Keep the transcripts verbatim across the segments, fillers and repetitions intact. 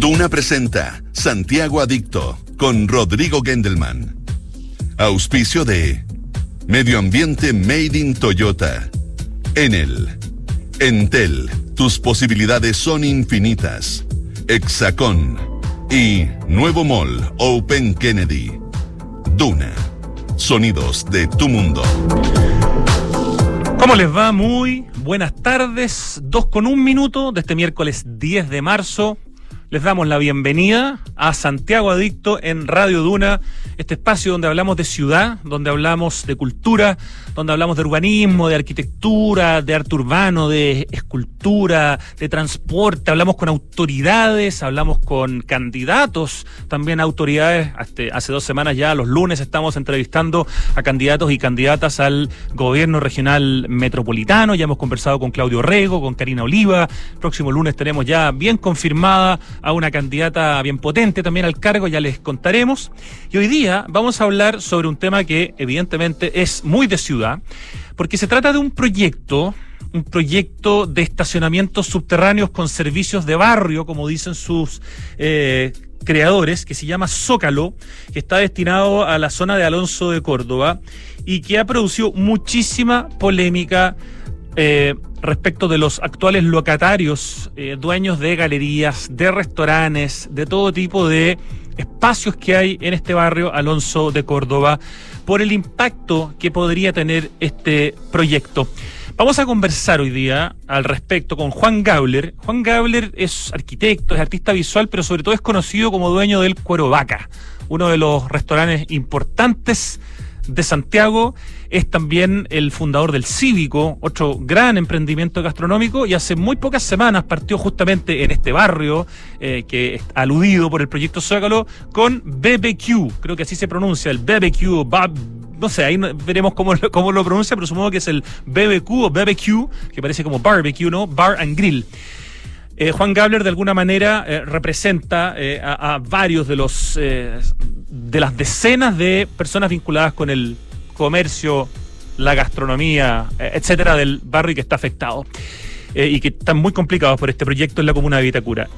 Duna presenta Santiago Adicto con Rodrigo Gendelman. Auspicio de Medio Ambiente Made in Toyota. Enel. Entel. Tus posibilidades son infinitas. Hexacón. Y Nuevo Mall Open Kennedy. Duna. Sonidos de tu mundo. ¿Cómo les va? Muy buenas tardes. Dos con un minuto de este miércoles diez de marzo. Les damos la bienvenida a Santiago Adicto en Radio Duna, este espacio donde hablamos de ciudad, donde hablamos de cultura, donde hablamos de urbanismo, de arquitectura, de arte urbano, de escultura, de transporte. Hablamos con autoridades, hablamos con candidatos, también autoridades. Hasta hace dos semanas ya, los lunes, estamos entrevistando a candidatos y candidatas al gobierno regional metropolitano. Ya hemos conversado con Claudio Rego, con Karina Oliva. El próximo lunes tenemos ya bien confirmada a una candidata bien potente también al cargo, ya les contaremos. Y hoy día vamos a hablar sobre un tema que evidentemente es muy de ciudad, porque se trata de un proyecto, un proyecto de estacionamientos subterráneos con servicios de barrio, como dicen sus eh, creadores, que se llama Zócalo, que está destinado a la zona de Alonso de Córdoba y que ha producido muchísima polémica Eh, respecto de los actuales locatarios, eh, dueños de galerías, de restaurantes, de todo tipo de espacios que hay en este barrio Alonso de Córdoba, por el impacto que podría tener este proyecto. Vamos a conversar hoy día al respecto con Juan Gabler. Juan Gabler es arquitecto, es artista visual, pero sobre todo es conocido como dueño del Cuero Vaca, uno de los restaurantes importantes de Santiago. Es también el fundador del Cívico, otro gran emprendimiento gastronómico, y hace muy pocas semanas partió justamente en este barrio, eh, que es aludido por el proyecto Zócalo, con B B Q, creo que así se pronuncia, el B B Q, Bob, no sé, ahí veremos cómo, cómo lo pronuncia, pero supongo que es el B B Q o B B Q, que parece como barbecue, ¿no? Bar and Grill. Eh, Juan Gabler de alguna manera eh, representa eh, a, a varios de los eh, de las decenas de personas vinculadas con el comercio, la gastronomía, eh, etcétera, del barrio que está afectado eh, y que están muy complicados por este proyecto en la comuna de Vitacura.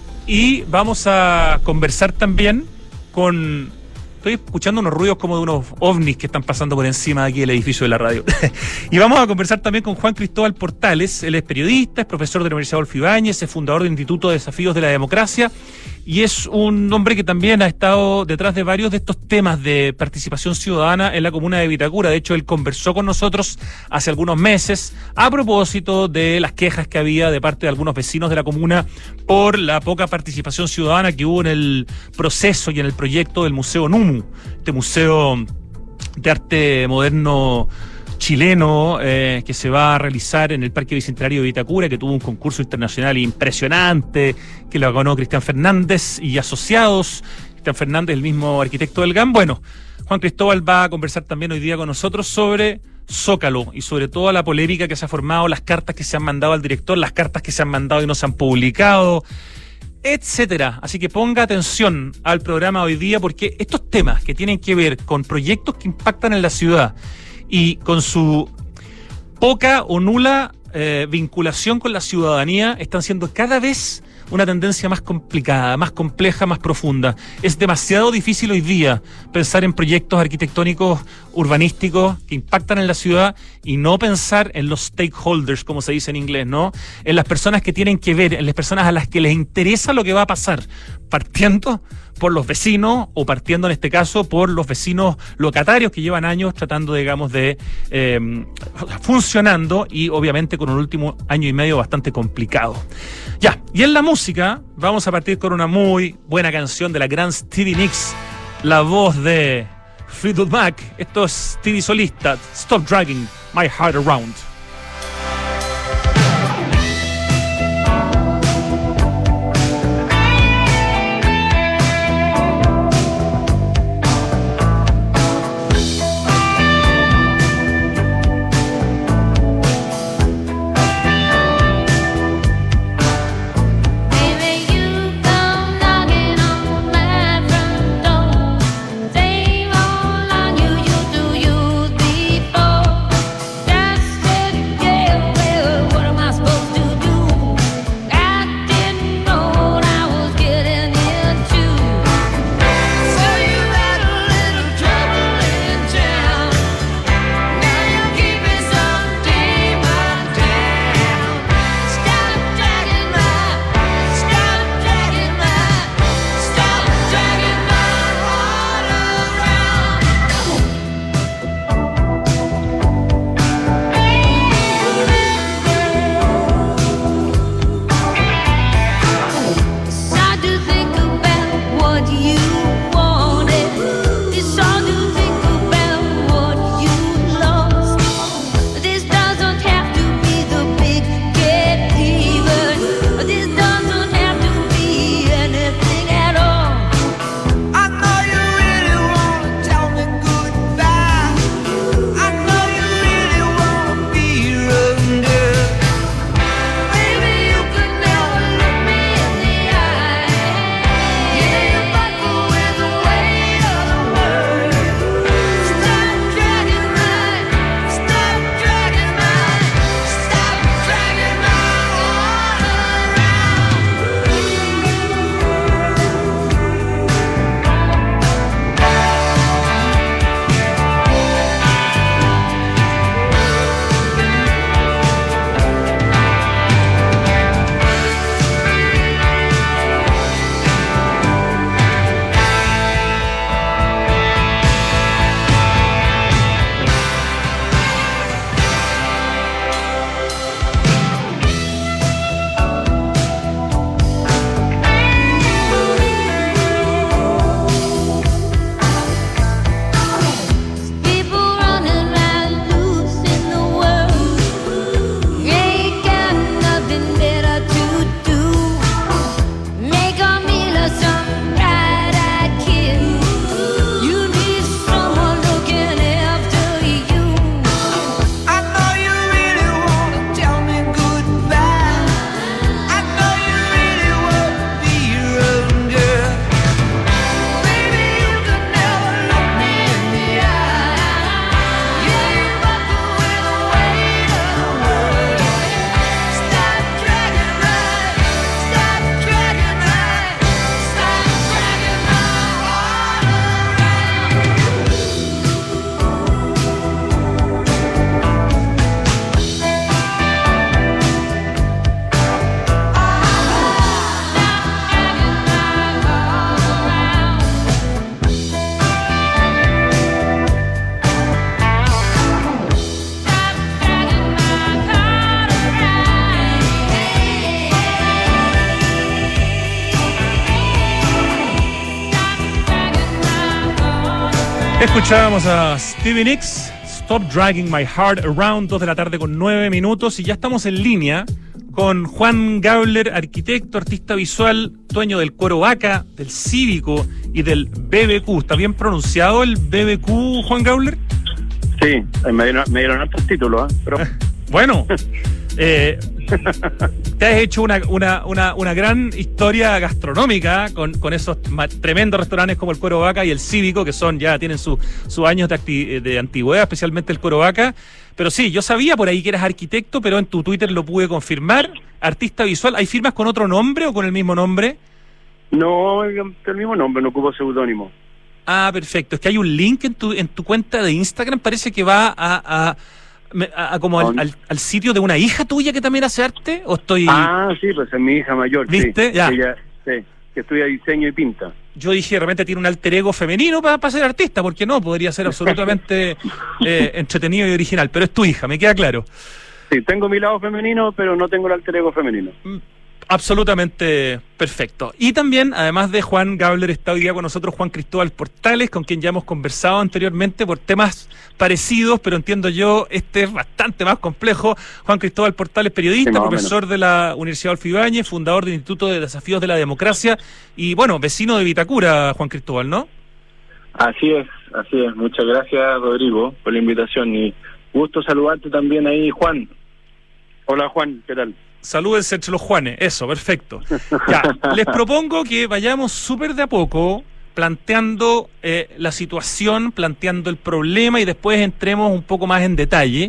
Y vamos a conversar también con... Estoy escuchando unos ruidos como de unos ovnis que están pasando por encima de aquí del edificio de la radio. Y vamos a conversar también con Juan Cristóbal Portales. Él es periodista, es profesor de la Universidad Adolfo Ibáñez, es fundador del Instituto de Desafíos de la Democracia y es un hombre que también ha estado detrás de varios de estos temas de participación ciudadana en la comuna de Vitacura. De hecho, él conversó con nosotros hace algunos meses a propósito de las quejas que había de parte de algunos vecinos de la comuna por la poca participación ciudadana que hubo en el proceso y en el proyecto del Museo Numu, este museo de arte moderno chileno eh, que se va a realizar en el Parque Bicentenario de Vitacura, que tuvo un concurso internacional impresionante, que lo ganó Cristian Fernández y asociados. Cristian Fernández, el mismo arquitecto del G A M. Bueno, Juan Cristóbal va a conversar también hoy día con nosotros sobre Zócalo y sobre toda la polémica que se ha formado, las cartas que se han mandado al director, las cartas que se han mandado y no se han publicado, etcétera. Así que ponga atención al programa hoy día, porque estos temas que tienen que ver con proyectos que impactan en la ciudad y con su poca o nula eh, vinculación con la ciudadanía están siendo cada vez una tendencia más complicada, más compleja, más profunda. Es demasiado difícil hoy día pensar en proyectos arquitectónicos urbanísticos que impactan en la ciudad y no pensar en los stakeholders, como se dice en inglés, ¿no? En las personas que tienen que ver, en las personas a las que les interesa lo que va a pasar, partiendo por los vecinos o partiendo en este caso por los vecinos locatarios que llevan años tratando, digamos, de eh, funcionando y obviamente con un último año y medio bastante complicado. Ya, y en la música vamos a partir con una muy buena canción de la gran Stevie Nicks, la voz de Fleetwood Mac. Esto es Stevie solista, Stop Dragging My Heart Around. Same old line you used to use before. Escuchábamos a Stevie Nicks, Stop Dragging My Heart Around, dos de la tarde con nueve minutos, y ya estamos en línea con Juan Gabler, arquitecto, artista visual, dueño del Cuero Vaca, del Cívico y del B B Q. ¿Está bien pronunciado el B B Q, Juan Gabler? Sí, me dieron, me dieron altos títulos, ¿eh? Pero... Bueno, eh, te has hecho una, una, una, una gran historia gastronómica con, con esos tremendos restaurantes como el Cuero Vaca y el Cívico, que son ya tienen sus su años de, acti de antigüedad, especialmente el Cuero Vaca. Pero sí, yo sabía por ahí que eras arquitecto, pero en tu Twitter lo pude confirmar. Artista visual, ¿hay firmas con otro nombre o con el mismo nombre? No, el mismo nombre, no ocupo seudónimo. Ah, perfecto. Es que hay un link en tu, en tu cuenta de Instagram, parece que va a... a A, a como al, al, al sitio de una hija tuya que también hace arte, ¿o estoy...? Ah, sí, pues es mi hija mayor. ¿Viste? Sí. Ya. Ella, sí, que estudia diseño y pinta. Yo dije, de repente tiene un alter ego femenino para pa ser artista, ¿por qué no? Podría ser absolutamente eh, entretenido y original, pero es tu hija, me queda claro. Sí, tengo mi lado femenino, pero no tengo el alter ego femenino. Absolutamente perfecto. Y también, además de Juan Gabler, está hoy día con nosotros Juan Cristóbal Portales, con quien ya hemos conversado anteriormente por temas parecidos, pero entiendo yo, este es bastante más complejo. Juan Cristóbal Portales, periodista, sí, profesor de la Universidad Adolfo Ibáñez, fundador del Instituto de Desafíos de la Democracia y, bueno, vecino de Vitacura, Juan Cristóbal, ¿no? Así es, así es. Muchas gracias, Rodrigo, por la invitación y gusto saludarte también ahí, Juan. Hola, Juan, ¿qué tal? Salúdense entre los Juanes, eso, perfecto. Ya, les propongo que vayamos súper de a poco planteando eh, la situación, planteando el problema y después entremos un poco más en detalle.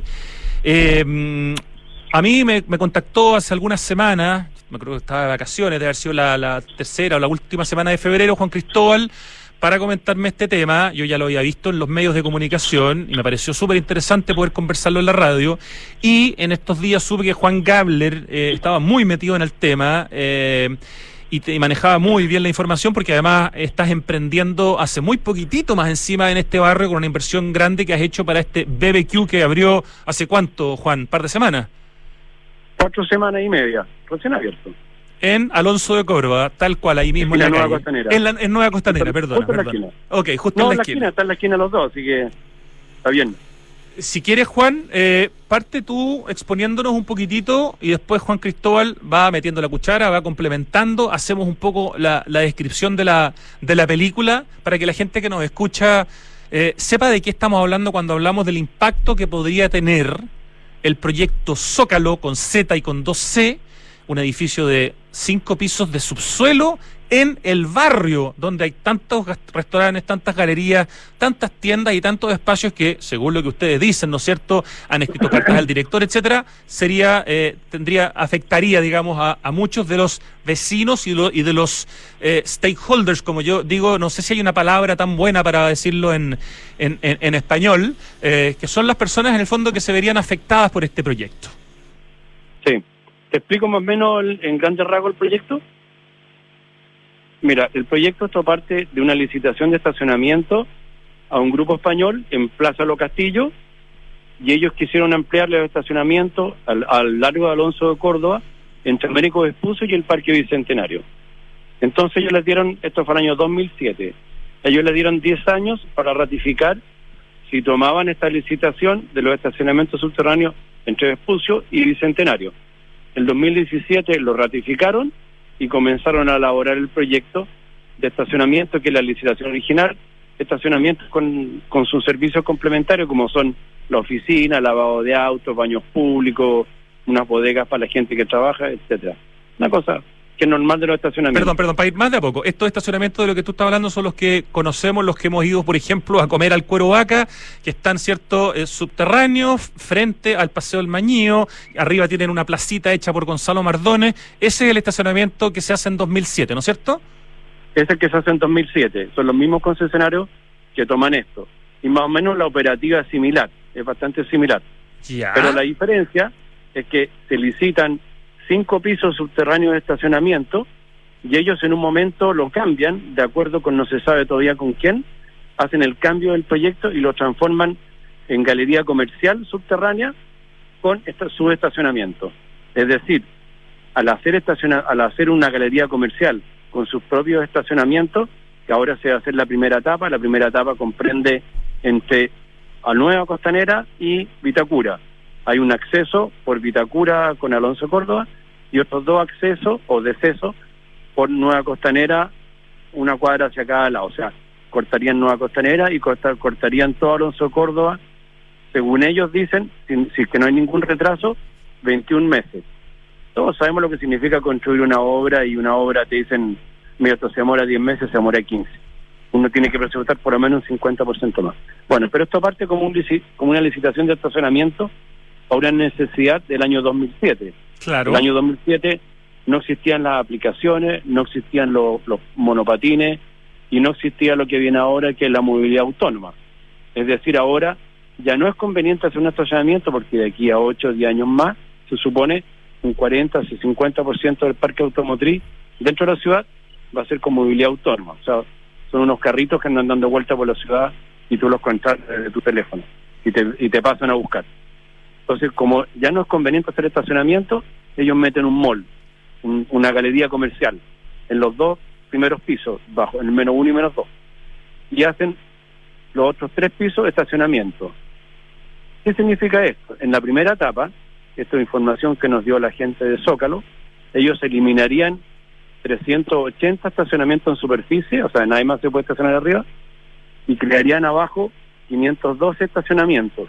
Eh, a mí me, me contactó hace algunas semanas, me creo que estaba de vacaciones, debe haber sido la, la tercera o la última semana de febrero, Juan Cristóbal, para comentarme este tema. Yo ya lo había visto en los medios de comunicación y me pareció súper interesante poder conversarlo en la radio, y en estos días supe que Juan Gabler eh, estaba muy metido en el tema eh, y, te, y manejaba muy bien la información, porque además estás emprendiendo hace muy poquitito más encima en este barrio con una inversión grande que has hecho para este B B Q que abrió hace cuánto, Juan, ¿un par de semanas? Cuatro semanas y media, recién abierto. En Alonso de Córdoba, tal cual, ahí mismo en la, en la Nueva calle. Costanera. En, la, en Nueva Costanera, justo, perdona. Justo en la perdona. esquina. Ok, justo no, en la, la esquina. esquina. Está en la esquina los dos, así que está bien. Si quieres, Juan, eh, parte tú exponiéndonos un poquitito y después Juan Cristóbal va metiendo la cuchara, va complementando, hacemos un poco la, la descripción de la, de la película para que la gente que nos escucha eh, sepa de qué estamos hablando cuando hablamos del impacto que podría tener el proyecto Zócalo con Z y con dos C, un edificio de cinco pisos de subsuelo en el barrio donde hay tantos restaurantes, tantas galerías, tantas tiendas y tantos espacios que, según lo que ustedes dicen, ¿no es cierto?, han escrito cartas al director, etcétera, sería, eh, tendría, afectaría, digamos, a, a muchos de los vecinos y, lo, y de los eh, stakeholders, como yo digo, no sé si hay una palabra tan buena para decirlo en, en, en, en español, eh, que son las personas en el fondo que se verían afectadas por este proyecto. Sí. ¿Te explico más o menos el, en grandes rasgos el proyecto? Mira, el proyecto esto parte de una licitación de estacionamiento a un grupo español en Plaza Lo Castillo, y ellos quisieron ampliarle el estacionamiento al, al largo de Alonso de Córdoba, entre Américo Vespucio y el Parque Bicentenario. Entonces ellos les dieron, esto fue el año dos mil siete, ellos les dieron diez años para ratificar si tomaban esta licitación de los estacionamientos subterráneos entre Vespucio y Bicentenario. El dos mil diecisiete lo ratificaron y comenzaron a elaborar el proyecto de estacionamiento, que es la licitación original, estacionamientos con, con sus servicios complementarios, como son la oficina, lavado de autos, baños públicos, unas bodegas para la gente que trabaja, etcétera. Una cosa que es normal de los estacionamientos. Perdón, perdón, para ir más de a poco, estos estacionamientos de los que tú estás hablando son los que conocemos, los que hemos ido, por ejemplo, a comer al Cuero Vaca, que están, cierto, eh, subterráneos, frente al Paseo del Mañío, arriba tienen una placita hecha por Gonzalo Mardones. Ese es el estacionamiento que se hace en dos mil siete, ¿no es cierto? Es el que se hace en dos mil siete, son los mismos concesionarios que toman esto, y más o menos la operativa es similar, es bastante similar. Ya. Pero la diferencia es que se licitan cinco pisos subterráneos de estacionamiento y ellos en un momento lo cambian, de acuerdo con no se sabe todavía con quién, hacen el cambio del proyecto y lo transforman en galería comercial subterránea con esta, su estacionamiento. Es decir, al hacer, estaciona, al hacer una galería comercial con sus propios estacionamientos, que ahora se va a hacer la primera etapa. La primera etapa comprende entre a Nueva Costanera y Vitacura. Hay un acceso por Vitacura con Alonso Córdoba y otros dos accesos o decesos por Nueva Costanera, una cuadra hacia cada lado. O sea, cortarían Nueva Costanera y corta, cortarían todo Alonso Córdoba, según ellos dicen, si, si que no hay ningún retraso, veintiún meses. Todos sabemos lo que significa construir una obra, y una obra te dicen, mira, esto se demora diez meses, se demora quince. Uno tiene que presupuestar por lo menos un cincuenta por ciento más. Bueno, pero esto parte como, un, como una licitación de estacionamiento a una necesidad del año dos mil siete. Claro. El año dos mil siete no existían las aplicaciones, no existían los, los monopatines y no existía lo que viene ahora, que es la movilidad autónoma. Es decir, ahora ya no es conveniente hacer un estacionamiento porque de aquí a ocho o diez años más se supone un cuarenta o cincuenta por ciento del parque automotriz dentro de la ciudad va a ser con movilidad autónoma. O sea, son unos carritos que andan dando vueltas por la ciudad y tú los contratas desde tu teléfono y te, y te pasan a buscar. Entonces, como ya no es conveniente hacer estacionamiento, ellos meten un mall, un, una galería comercial, en los dos primeros pisos, bajo el menos uno y menos dos, y hacen los otros tres pisos estacionamiento. ¿Qué significa esto? En la primera etapa, esta es información que nos dio la gente de Zócalo, ellos eliminarían trescientos ochenta estacionamientos en superficie, o sea, nadie más se puede estacionar arriba, y crearían abajo quinientos doce estacionamientos.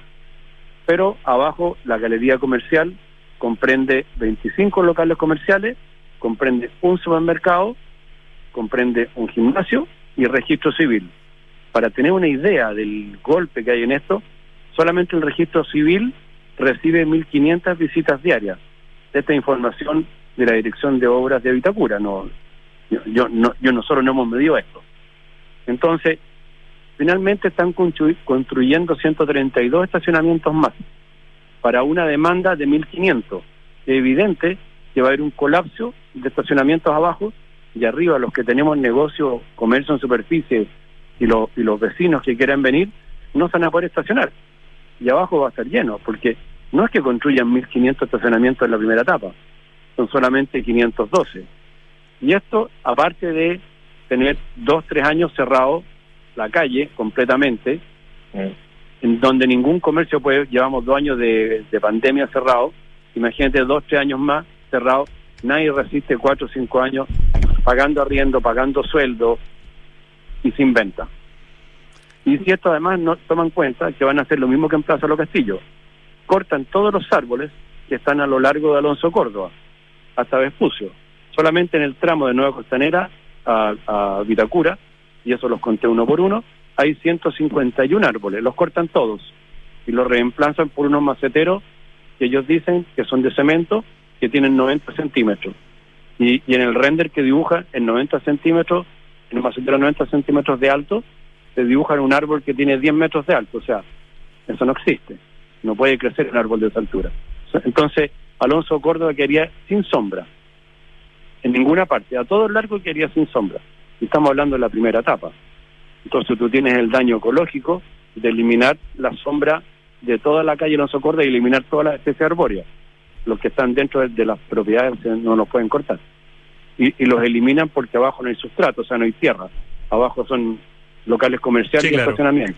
Pero abajo la galería comercial comprende veinticinco locales comerciales, comprende un supermercado, comprende un gimnasio y registro civil. Para tener una idea del golpe que hay en esto, solamente el registro civil recibe mil quinientas visitas diarias. Esta información de la Dirección de Obras de Vitacura, no, yo, yo, no, yo nosotros no hemos medido esto. Entonces, finalmente están construy, construyendo ciento treinta y dos estacionamientos más para una demanda de mil quinientos. Es evidente que va a haber un colapso de estacionamientos abajo y arriba los que tenemos negocio, comercio en superficie y, lo, y los vecinos que quieran venir no se van a poder estacionar. Y abajo va a estar lleno, porque no es que construyan mil quinientos estacionamientos en la primera etapa, son solamente quinientos doce. Y esto, aparte de tener dos, tres años cerrados la calle completamente, eh, en donde ningún comercio puede, llevamos dos años de, de pandemia cerrado, imagínate dos, tres años más cerrado, nadie resiste cuatro o cinco años pagando arriendo, pagando sueldo y sin venta. Y si esto además no toman cuenta que van a hacer lo mismo que en Plaza Los Castillos, cortan todos los árboles que están a lo largo de Alonso Córdoba hasta Vespucio, solamente en el tramo de Nueva Costanera a, a Vitacura, y eso los conté uno por uno, hay ciento cincuenta y uno árboles, los cortan todos y los reemplazan por unos maceteros que ellos dicen que son de cemento, que tienen noventa centímetros, y, y en el render que dibuja en noventa centímetros, en un macetero de noventa centímetros de alto, se dibujan un árbol que tiene diez metros de alto. O sea, eso no existe, no puede crecer un árbol de esa altura. Entonces Alonso Córdoba quedaría sin sombra en ninguna parte, a todo el largo quedaría sin sombra, y estamos hablando de la primera etapa. Entonces tú tienes el daño ecológico de eliminar la sombra de toda la calle Alonso Córdoba y eliminar todas las especies arbóreas. Los que están dentro de, de las propiedades no los pueden cortar, y, y los eliminan porque abajo no hay sustrato, o sea, no hay tierra, abajo son locales comerciales, sí, y claro, estacionamiento.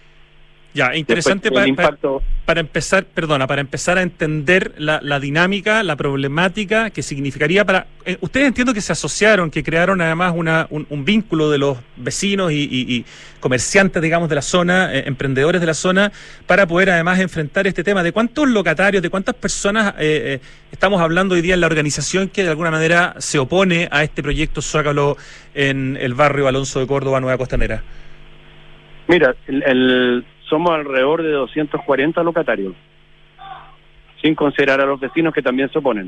Ya, interesante. Después, para, impacto... para, para empezar, perdona, para empezar a entender la, la dinámica, la problemática que significaría para... Eh, ustedes entiendo que se asociaron, que crearon además una, un, un vínculo de los vecinos y, y, y comerciantes, digamos, de la zona, eh, emprendedores de la zona, para poder además enfrentar este tema. ¿De cuántos locatarios, de cuántas personas eh, eh, estamos hablando hoy día en la organización que de alguna manera se opone a este proyecto Zócalo en el barrio Alonso de Córdoba, Nueva Costanera? Mira, el... el... somos alrededor de doscientos cuarenta locatarios, sin considerar a los vecinos que también se oponen.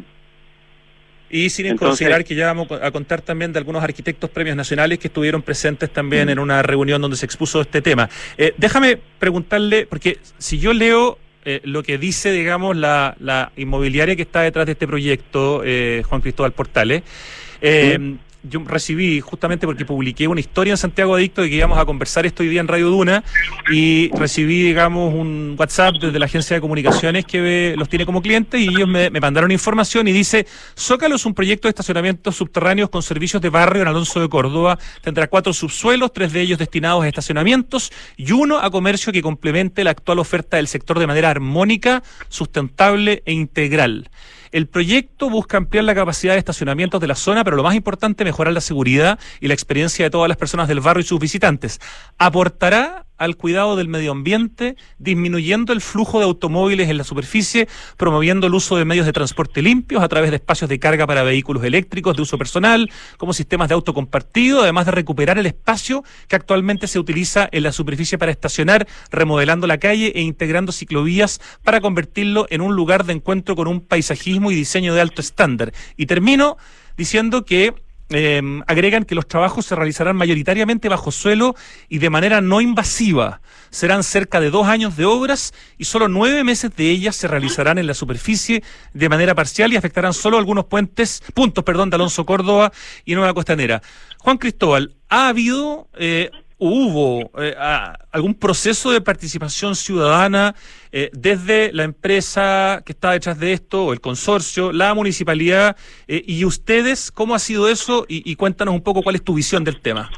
Y sin Entonces, considerar que ya vamos a contar también de algunos arquitectos premios nacionales que estuvieron presentes también mm. en una reunión donde se expuso este tema. Eh, déjame preguntarle, porque si yo leo eh, lo que dice, digamos, la, la inmobiliaria que está detrás de este proyecto, eh, Juan Cristóbal Portales, eh, mm. yo recibí, justamente porque publiqué una historia en Santiago Adicto de que íbamos a conversar esto hoy día en Radio Duna, y recibí, digamos, un WhatsApp desde la agencia de comunicaciones que los tiene como clientes, y ellos me, me mandaron información y dice: Zócalo es un proyecto de estacionamientos subterráneos con servicios de barrio en Alonso de Córdoba. Tendrá cuatro subsuelos, tres de ellos destinados a estacionamientos y uno a comercio que complemente la actual oferta del sector de manera armónica, sustentable e integral. El proyecto busca ampliar la capacidad de estacionamientos de la zona, pero lo más importante, mejorar la seguridad y la experiencia de todas las personas del barrio y sus visitantes. Aportará al cuidado del medio ambiente, disminuyendo el flujo de automóviles en la superficie, promoviendo el uso de medios de transporte limpios a través de espacios de carga para vehículos eléctricos de uso personal, como sistemas de auto compartido, además de recuperar el espacio que actualmente se utiliza en la superficie para estacionar, remodelando la calle e integrando ciclovías para convertirlo en un lugar de encuentro con un paisajismo y diseño de alto estándar. Y termino diciendo que Eh, agregan que los trabajos se realizarán mayoritariamente bajo suelo y de manera no invasiva. Serán cerca de dos años de obras y solo nueve meses de ellas se realizarán en la superficie de manera parcial y afectarán solo algunos puentes, puntos, perdón, de Alonso Córdoba y Nueva Costanera. Juan Cristóbal, ¿ha habido eh, hubo eh, a, algún proceso de participación ciudadana eh, desde la empresa que está detrás de esto, o el consorcio, la municipalidad, eh, y ustedes? ¿Cómo ha sido eso? Y, y cuéntanos un poco cuál es tu visión del tema.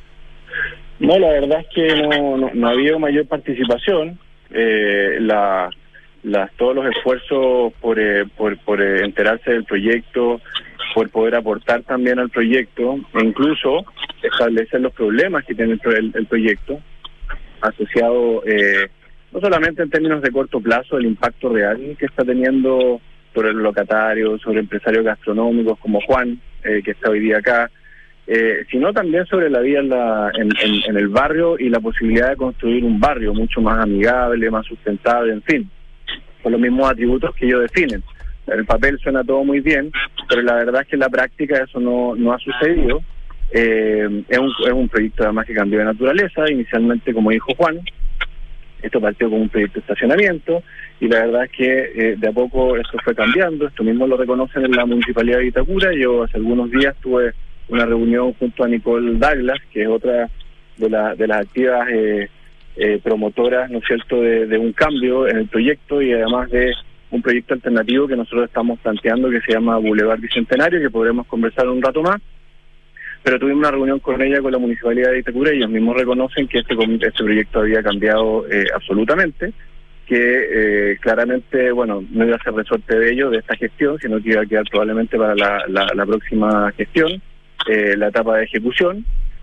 No, la verdad es que no, no, no ha habido mayor participación. Eh, la, la, todos los esfuerzos por, eh, por, por eh, enterarse del proyecto, por poder aportar también al proyecto, e incluso establecer los problemas que tiene el, el, el proyecto, asociado eh, no solamente en términos de corto plazo, el impacto real que está teniendo sobre los locatarios, sobre empresarios gastronómicos como Juan, eh, que está hoy día acá, eh, sino también sobre la vida en, la, en, en, en el barrio y la posibilidad de construir un barrio mucho más amigable, más sustentable, en fin, con los mismos atributos que ellos definen. En el papel suena todo muy bien, pero la verdad es que en la práctica eso no, no ha sucedido. Eh, es, un, es un proyecto además que cambió de naturaleza. Inicialmente, como dijo Juan, esto partió como un proyecto de estacionamiento, y la verdad es que eh, de a poco esto fue cambiando. Esto mismo lo reconocen en la Municipalidad de Vitacura. Yo hace algunos días tuve una reunión junto a Nicole Douglas, que es otra de, la, de las activas eh, eh, promotoras, ¿no es cierto?, de, de un cambio en el proyecto, y además de un proyecto alternativo que nosotros estamos planteando, que se llama Boulevard Bicentenario, que podremos conversar un rato más. Pero tuvimos una reunión con ella, con la Municipalidad de Vitacura, y ellos mismos reconocen que este, este proyecto había cambiado eh, absolutamente, que eh, claramente, bueno, no iba a ser resorte de ello, de esta gestión, sino que iba a quedar probablemente para la, la, la próxima gestión, eh, la etapa de ejecución,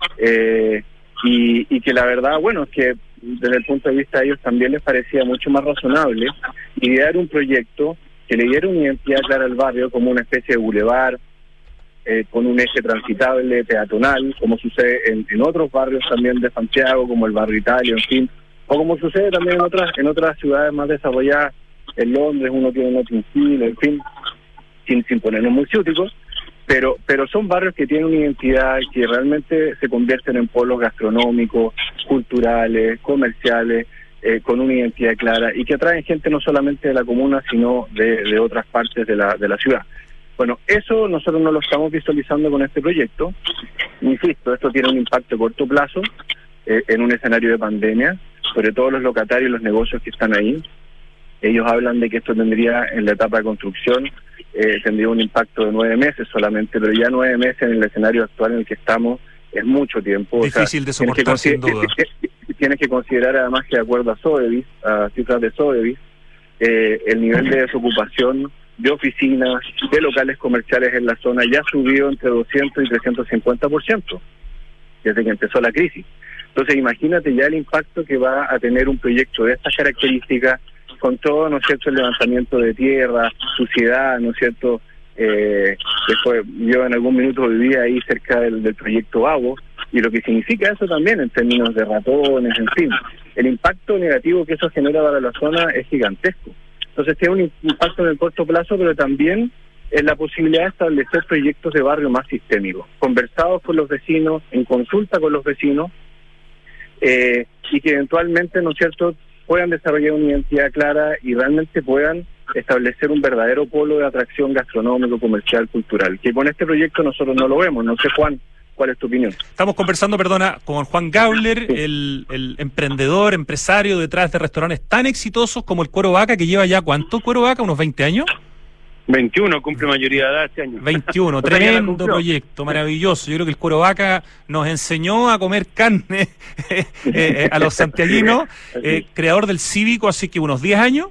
eh, y, y que la verdad, bueno, es que desde el punto de vista de ellos también les parecía mucho más razonable idear un proyecto que le diera una identidad clara al barrio como una especie de bulevar, eh, con un eje transitable, peatonal, como sucede en, en otros barrios también de Santiago, como el barrio Italia, en fin, o como sucede también en otras en otras ciudades más desarrolladas. En Londres uno tiene Notting Hill, en fin, sin, sin ponernos muy ciúticos, pero pero son barrios que tienen una identidad, que realmente se convierten en polos gastronómicos, culturales, comerciales, eh, con una identidad clara, y que atraen gente no solamente de la comuna, sino de, de otras partes de la, de la ciudad. Bueno, eso nosotros no lo estamos visualizando con este proyecto. Insisto, esto tiene un impacto a corto plazo eh, en un escenario de pandemia, sobre todo los locatarios y los negocios que están ahí. Ellos hablan de que esto tendría, en la etapa de construcción, eh, tendría un impacto de nueve meses solamente, pero ya nueve meses en el escenario actual en el que estamos es mucho tiempo. Difícil o sea, de soportar, sin duda. Tienes que considerar además que, de acuerdo a Sotheby's, a cifras de Sotheby's, eh, el nivel de desocupación de oficinas, de locales comerciales en la zona ya subió entre doscientos y trescientos cincuenta por ciento desde que empezó la crisis. Entonces imagínate ya el impacto que va a tener un proyecto de estas características, con todo, ¿no es cierto?, el levantamiento de tierra, suciedad, ¿no es cierto? Eh, después, yo en algún minuto vivía ahí cerca del, del proyecto Avo, y lo que significa eso también en términos de ratones, en fin, el impacto negativo que eso genera para la zona es gigantesco. Entonces tiene un impacto en el corto plazo, pero también en la posibilidad de establecer proyectos de barrio más sistémicos, conversados con los vecinos, en consulta con los vecinos, eh, y que eventualmente, ¿no es cierto?, puedan desarrollar una identidad clara y realmente puedan establecer un verdadero polo de atracción gastronómico, comercial, cultural, que con este proyecto nosotros no lo vemos. No sé, Juan, ¿cuál es tu opinión? Estamos conversando, perdona, con Juan Gabler, sí. el, el emprendedor, empresario detrás de restaurantes tan exitosos como el Cuero Vaca, que lleva ya, ¿cuánto Cuero Vaca? ¿Unos veinte años? veintiuno, cumple mayoría de edad este año. veintiuno, tremendo proyecto, maravilloso. Yo creo que el Cuero Vaca nos enseñó a comer carne eh, eh, a los santiaguinos, eh, creador del Cívico, así que unos diez años.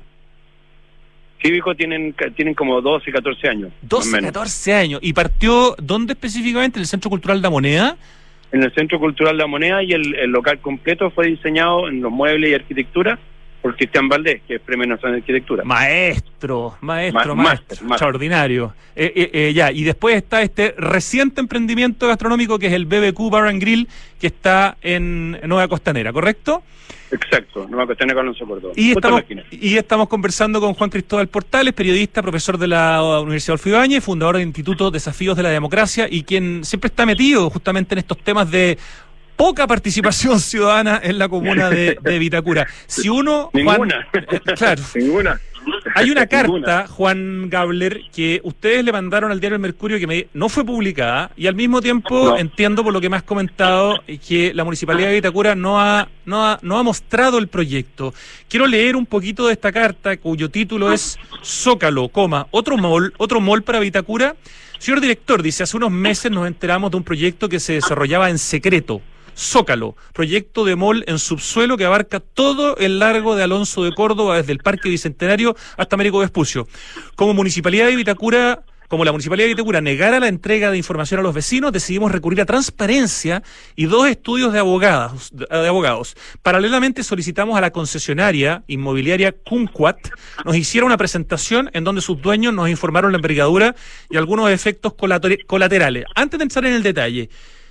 Cívico tienen tienen como doce, catorce años. doce, catorce años. ¿Y partió dónde específicamente? ¿En el Centro Cultural La Moneda? En el Centro Cultural La Moneda, y el, el local completo fue diseñado en los muebles y arquitectura por Cristian Valdés, que es Premio Nacional de Arquitectura. Maestro, maestro, Ma- maestro, master, extraordinario. Eh, eh, eh, ya, y después está este reciente emprendimiento gastronómico que es el B B Q Bar and Grill, que está en Nueva Costanera, ¿correcto? Exacto, Nueva Costanera con Alonso Córdoba. Y estamos, y estamos conversando con Juan Cristóbal Portales, periodista, profesor de la Universidad Adolfo Ibáñez, fundador del Instituto Desafíos de la Democracia, y quien siempre está metido justamente en estos temas de poca participación ciudadana en la comuna de, de Vitacura. Si uno... Ninguna. Juan, eh, claro. Ninguna. Hay una carta, Ninguna. Juan Gabler, que ustedes le mandaron al diario El Mercurio, que me, no fue publicada, y al mismo tiempo No. entiendo por lo que me has comentado que la Municipalidad de Vitacura no ha, no ha, no ha mostrado el proyecto. Quiero leer un poquito de esta carta, cuyo título es Zócalo, coma, otro mall, otro mall para Vitacura. Señor director, dice, hace unos meses nos enteramos de un proyecto que se desarrollaba en secreto. Zócalo, proyecto de mall en subsuelo que abarca todo el largo de Alonso de Córdoba, desde el Parque Bicentenario hasta Américo Vespucio. Como Municipalidad de Vitacura, como la Municipalidad de Vitacura negara la entrega de información a los vecinos, decidimos recurrir a transparencia y dos estudios de abogados. De abogados. Paralelamente solicitamos a la concesionaria inmobiliaria Cumquat nos hiciera una presentación en donde sus dueños nos informaron la envergadura y algunos efectos colater- colaterales. Antes de entrar en el detalle,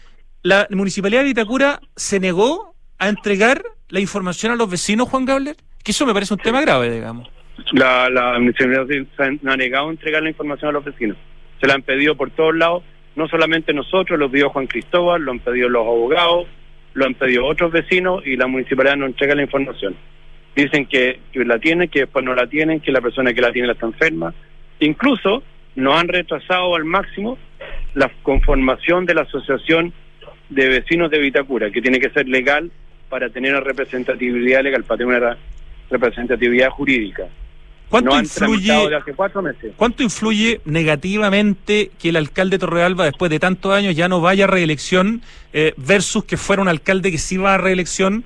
¿la Municipalidad de Vitacura se negó a entregar la información a los vecinos, Juan Gabler? Que eso me parece un tema grave, digamos. La, la municipalidad se ha negado a entregar la información a los vecinos. Se la han pedido por todos lados, no solamente nosotros, lo pidió Juan Cristóbal, lo han pedido los abogados, lo han pedido otros vecinos, y la municipalidad no entrega la información. Dicen que, que la tienen, que después no la tienen, que la persona que la tiene la está enferma. Incluso nos han retrasado al máximo la conformación de la asociación de vecinos de Vitacura, que tiene que ser legal para tener una representatividad legal, para tener una representatividad jurídica. ¿Cuánto No han influye, tramitado de hace cuatro meses. ¿Cuánto influye negativamente que el alcalde Torrealba, después de tantos años, ya no vaya a reelección, eh, versus que fuera un alcalde que sí va a reelección?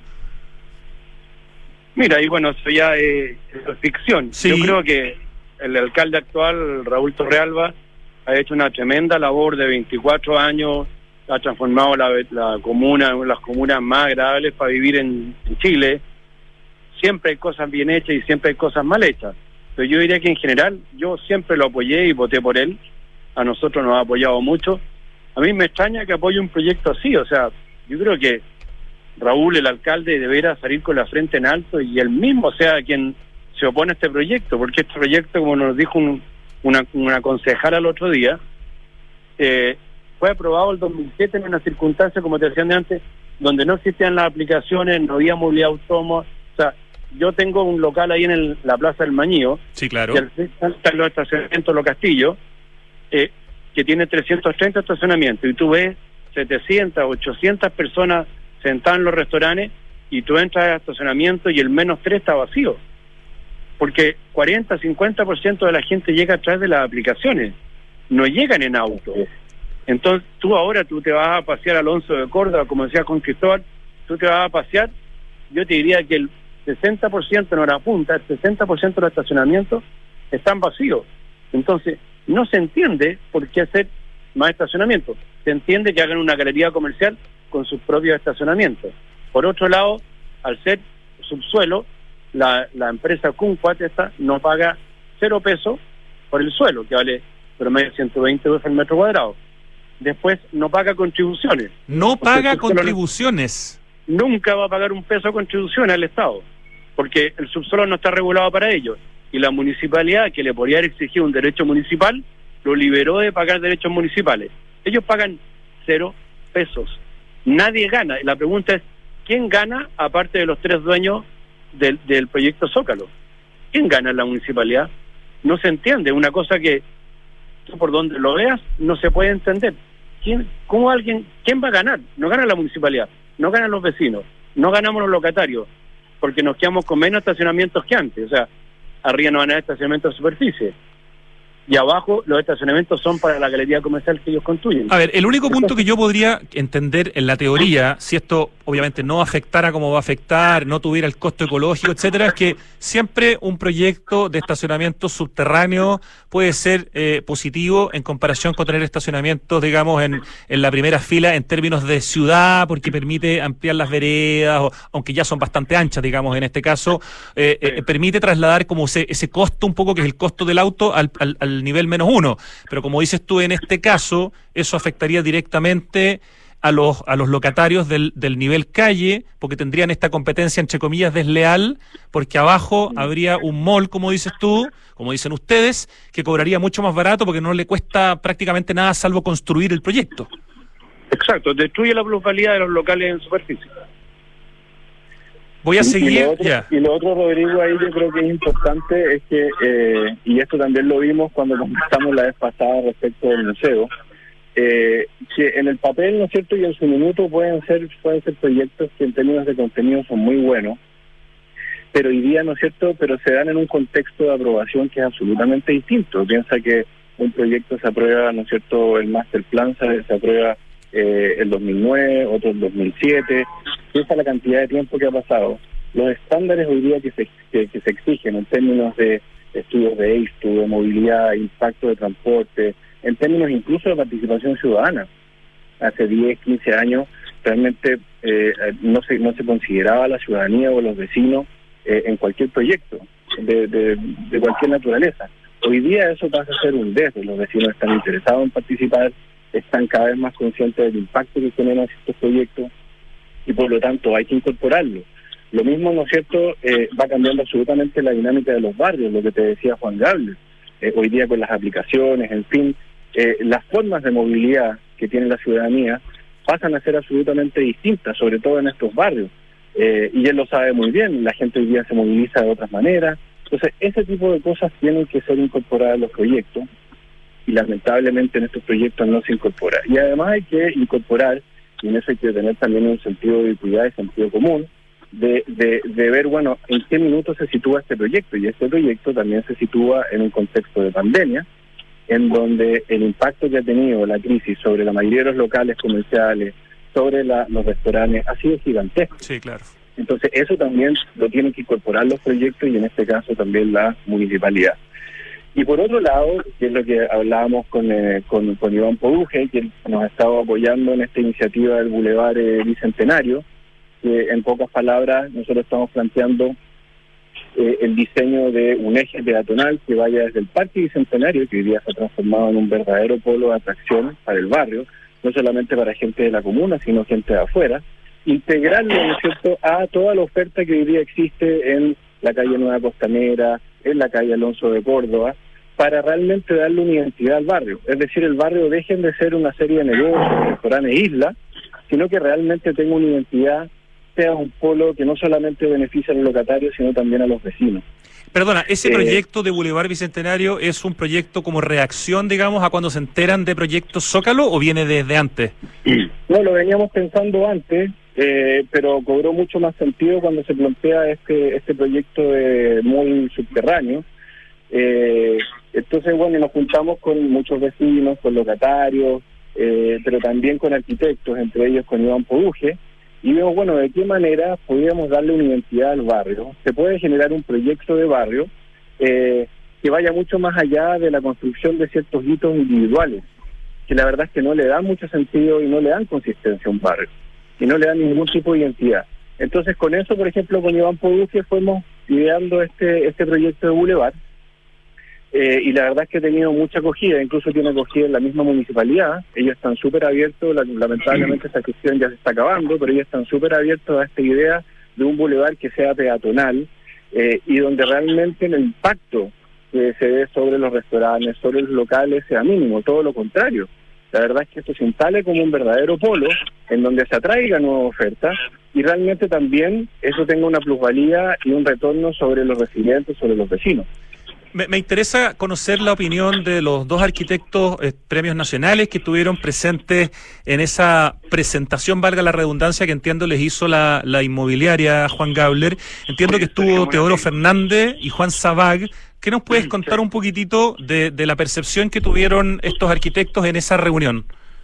Mira, y bueno, eso ya es, eso es ficción. Sí. Yo creo que el alcalde actual, Raúl Torrealba, ha hecho una tremenda labor de veinticuatro años, ha transformado la, la comuna en una de las comunas más agradables para vivir en, en Chile. Siempre hay cosas bien hechas y siempre hay cosas mal hechas. Pero yo diría que en general yo siempre lo apoyé y voté por él. A nosotros nos ha apoyado mucho. A mí me extraña que apoye un proyecto así. O sea, yo creo que Raúl, el alcalde, deberá salir con la frente en alto, y él mismo sea quien se opone a este proyecto, porque este proyecto, como nos dijo un, una, una concejala el otro día, eh, fue aprobado el dos mil siete en una circunstancia, como te decían de antes, donde no existían las aplicaciones, no había movilidad autónoma. O sea, yo tengo un local ahí en el, la Plaza del Mañío, Sí, claro. que al frente están los estacionamientos Los Castillos, eh, que tiene trescientos treinta estacionamientos, y tú ves setecientas, ochocientas personas sentadas en los restaurantes, y tú entras al estacionamiento y el menos tres está vacío, porque cuarenta, cincuenta por ciento de la gente llega a través de las aplicaciones, no llegan en auto. Entonces tú ahora tú te vas a pasear a Alonso de Córdoba, como decía con Cristóbal, tú te vas a pasear, yo te diría que el sesenta por ciento en hora punta, el sesenta por ciento de los estacionamientos están vacíos. Entonces no se entiende por qué hacer más estacionamientos. Se entiende que hagan una galería comercial con sus propios estacionamientos. Por otro lado, al ser subsuelo, la, la empresa Cumquat esta no paga cero pesos por el suelo, que vale promedio ciento veinte pesos el metro cuadrado. Después no paga contribuciones. No paga el subsuelo contribuciones. Nunca va a pagar un peso de contribución al Estado, porque el subsuelo no está regulado para ello. Y la municipalidad, que le podría haber exigido un derecho municipal, lo liberó de pagar derechos municipales. Ellos pagan cero pesos. Nadie gana. Y la pregunta es, ¿quién gana aparte de los tres dueños del, del proyecto Zócalo? ¿Quién gana en la municipalidad? no se entiende, una cosa que por donde lo veas no se puede entender. ¿Quién, cómo alguien, quién va a ganar? No gana la municipalidad, no ganan los vecinos, no ganamos los locatarios, porque nos quedamos con menos estacionamientos que antes. O sea, arriba no van a haber estacionamientos de superficie, y abajo los estacionamientos son para la galería comercial que ellos construyen. A ver, el único punto que yo podría entender en la teoría, si esto obviamente no afectara como va a afectar, no tuviera el costo ecológico, etcétera, es que siempre un proyecto de estacionamiento subterráneo puede ser eh, positivo en comparación con tener estacionamientos, digamos, en, en la primera fila en términos de ciudad, porque permite ampliar las veredas, o, aunque ya son bastante anchas, digamos, en este caso, eh, eh, permite trasladar como ese, ese costo un poco, que es el costo del auto, al, al, al nivel menos uno. Pero como dices tú, en este caso, eso afectaría directamente a los a los locatarios del, del nivel calle, porque tendrían esta competencia, entre comillas, desleal, porque abajo habría un mall, como dices tú, como dicen ustedes, que cobraría mucho más barato porque no le cuesta prácticamente nada salvo construir el proyecto. Exacto, destruye la plusvalía de los locales en superficie. Voy a y, seguir. Y lo, otro, yeah. y lo otro, Rodrigo, ahí yo creo que es importante, es que, eh, y esto también lo vimos cuando conversamos la vez pasada respecto del museo, eh, que en el papel, ¿no es cierto?, y en su minuto pueden ser pueden ser proyectos que en términos de contenido son muy buenos, pero hoy día, ¿no es cierto?, pero se dan en un contexto de aprobación que es absolutamente distinto. Piensa que un proyecto se aprueba, ¿no es cierto?, el master plan se, se aprueba eh, el dos mil nueve, otro el dos mil siete, piensa la cantidad de tiempo que ha pasado. Los estándares hoy día que se, que, que se exigen en términos de estudios de E I S T U, de movilidad, impacto de transporte, en términos incluso de participación ciudadana. Hace diez, quince años realmente eh, no se no se consideraba la ciudadanía o los vecinos eh, en cualquier proyecto de, de, de cualquier naturaleza. Hoy día eso pasa a ser un desde, los vecinos están interesados en participar, están cada vez más conscientes del impacto que tienen estos proyectos y por lo tanto hay que incorporarlo. Lo mismo, ¿no es cierto?, eh, va cambiando absolutamente la dinámica de los barrios, lo que te decía Juan Gabriel. Eh, hoy día con las aplicaciones, en fin, eh, las formas de movilidad que tiene la ciudadanía pasan a ser absolutamente distintas, sobre todo en estos barrios. Eh, y él lo sabe muy bien, la gente hoy día se moviliza de otras maneras. Entonces, ese tipo de cosas tienen que ser incorporadas en los proyectos y lamentablemente en estos proyectos no se incorpora. Y además hay que incorporar, y en eso hay que tener también un sentido de equidad y sentido común, De, de, de ver, bueno, en qué minuto se sitúa este proyecto, y este proyecto también se sitúa en un contexto de pandemia, en donde el impacto que ha tenido la crisis sobre la mayoría de los locales comerciales, sobre la, los restaurantes, ha sido gigantesco. Sí, claro. Entonces eso también lo tienen que incorporar los proyectos y en este caso también la municipalidad. Y por otro lado, que es lo que hablábamos con, eh, con, con Iván Poduje, que nos ha estado apoyando en esta iniciativa del Boulevard eh, Bicentenario, que en pocas palabras nosotros estamos planteando eh, el diseño de un eje peatonal que vaya desde el Parque Bicentenario, que hoy día se ha transformado en un verdadero polo de atracción para el barrio, no solamente para gente de la comuna, sino gente de afuera, integrarlo, ¿no es cierto?, a toda la oferta que hoy día existe en la calle Nueva Costanera, en la calle Alonso de Córdoba, para realmente darle una identidad al barrio. Es decir, el barrio dejen de ser una serie de negocios, restaurantes, islas, sino que realmente tenga una identidad, sea un polo que no solamente beneficia a los locatarios, sino también a los vecinos. Perdona, ¿ese eh, proyecto de Boulevard Bicentenario es un proyecto como reacción, digamos, a cuando se enteran de proyectos Zócalo o viene desde antes? No, lo veníamos pensando antes, eh, pero cobró mucho más sentido cuando se plantea este este proyecto de muy subterráneo. Eh, entonces, bueno, nos juntamos con muchos vecinos, con locatarios, eh, pero también con arquitectos, entre ellos con Iván Poduje, y vemos, bueno, de qué manera podríamos darle una identidad al barrio. Se puede generar un proyecto de barrio eh, que vaya mucho más allá de la construcción de ciertos hitos individuales, que la verdad es que no le dan mucho sentido y no le dan consistencia a un barrio, y no le dan ningún tipo de identidad. Entonces, con eso, por ejemplo, con Iván Poduje fuimos ideando este este proyecto de Boulevard, Eh, y la verdad es que ha tenido mucha acogida, incluso tiene acogida en la misma municipalidad. Ellos están súper abiertos, la, lamentablemente esta gestión ya se está acabando, pero ellos están súper abiertos a esta idea de un bulevar que sea peatonal eh, y donde realmente el impacto que se ve sobre los restaurantes, sobre los locales sea mínimo, todo lo contrario. La verdad es que esto se instale como un verdadero polo en donde se atraiga nueva oferta y realmente también eso tenga una plusvalía y un retorno sobre los residentes, sobre los vecinos. Me, me interesa conocer la opinión de los dos arquitectos eh, premios nacionales que estuvieron presentes en esa presentación, valga la redundancia, que entiendo les hizo la, la inmobiliaria Juan Gabler. Entiendo que estuvo Teodoro Fernández y Juan Sabag. ¿Qué nos puedes contar un poquitito de, de la percepción que tuvieron estos arquitectos en esa reunión?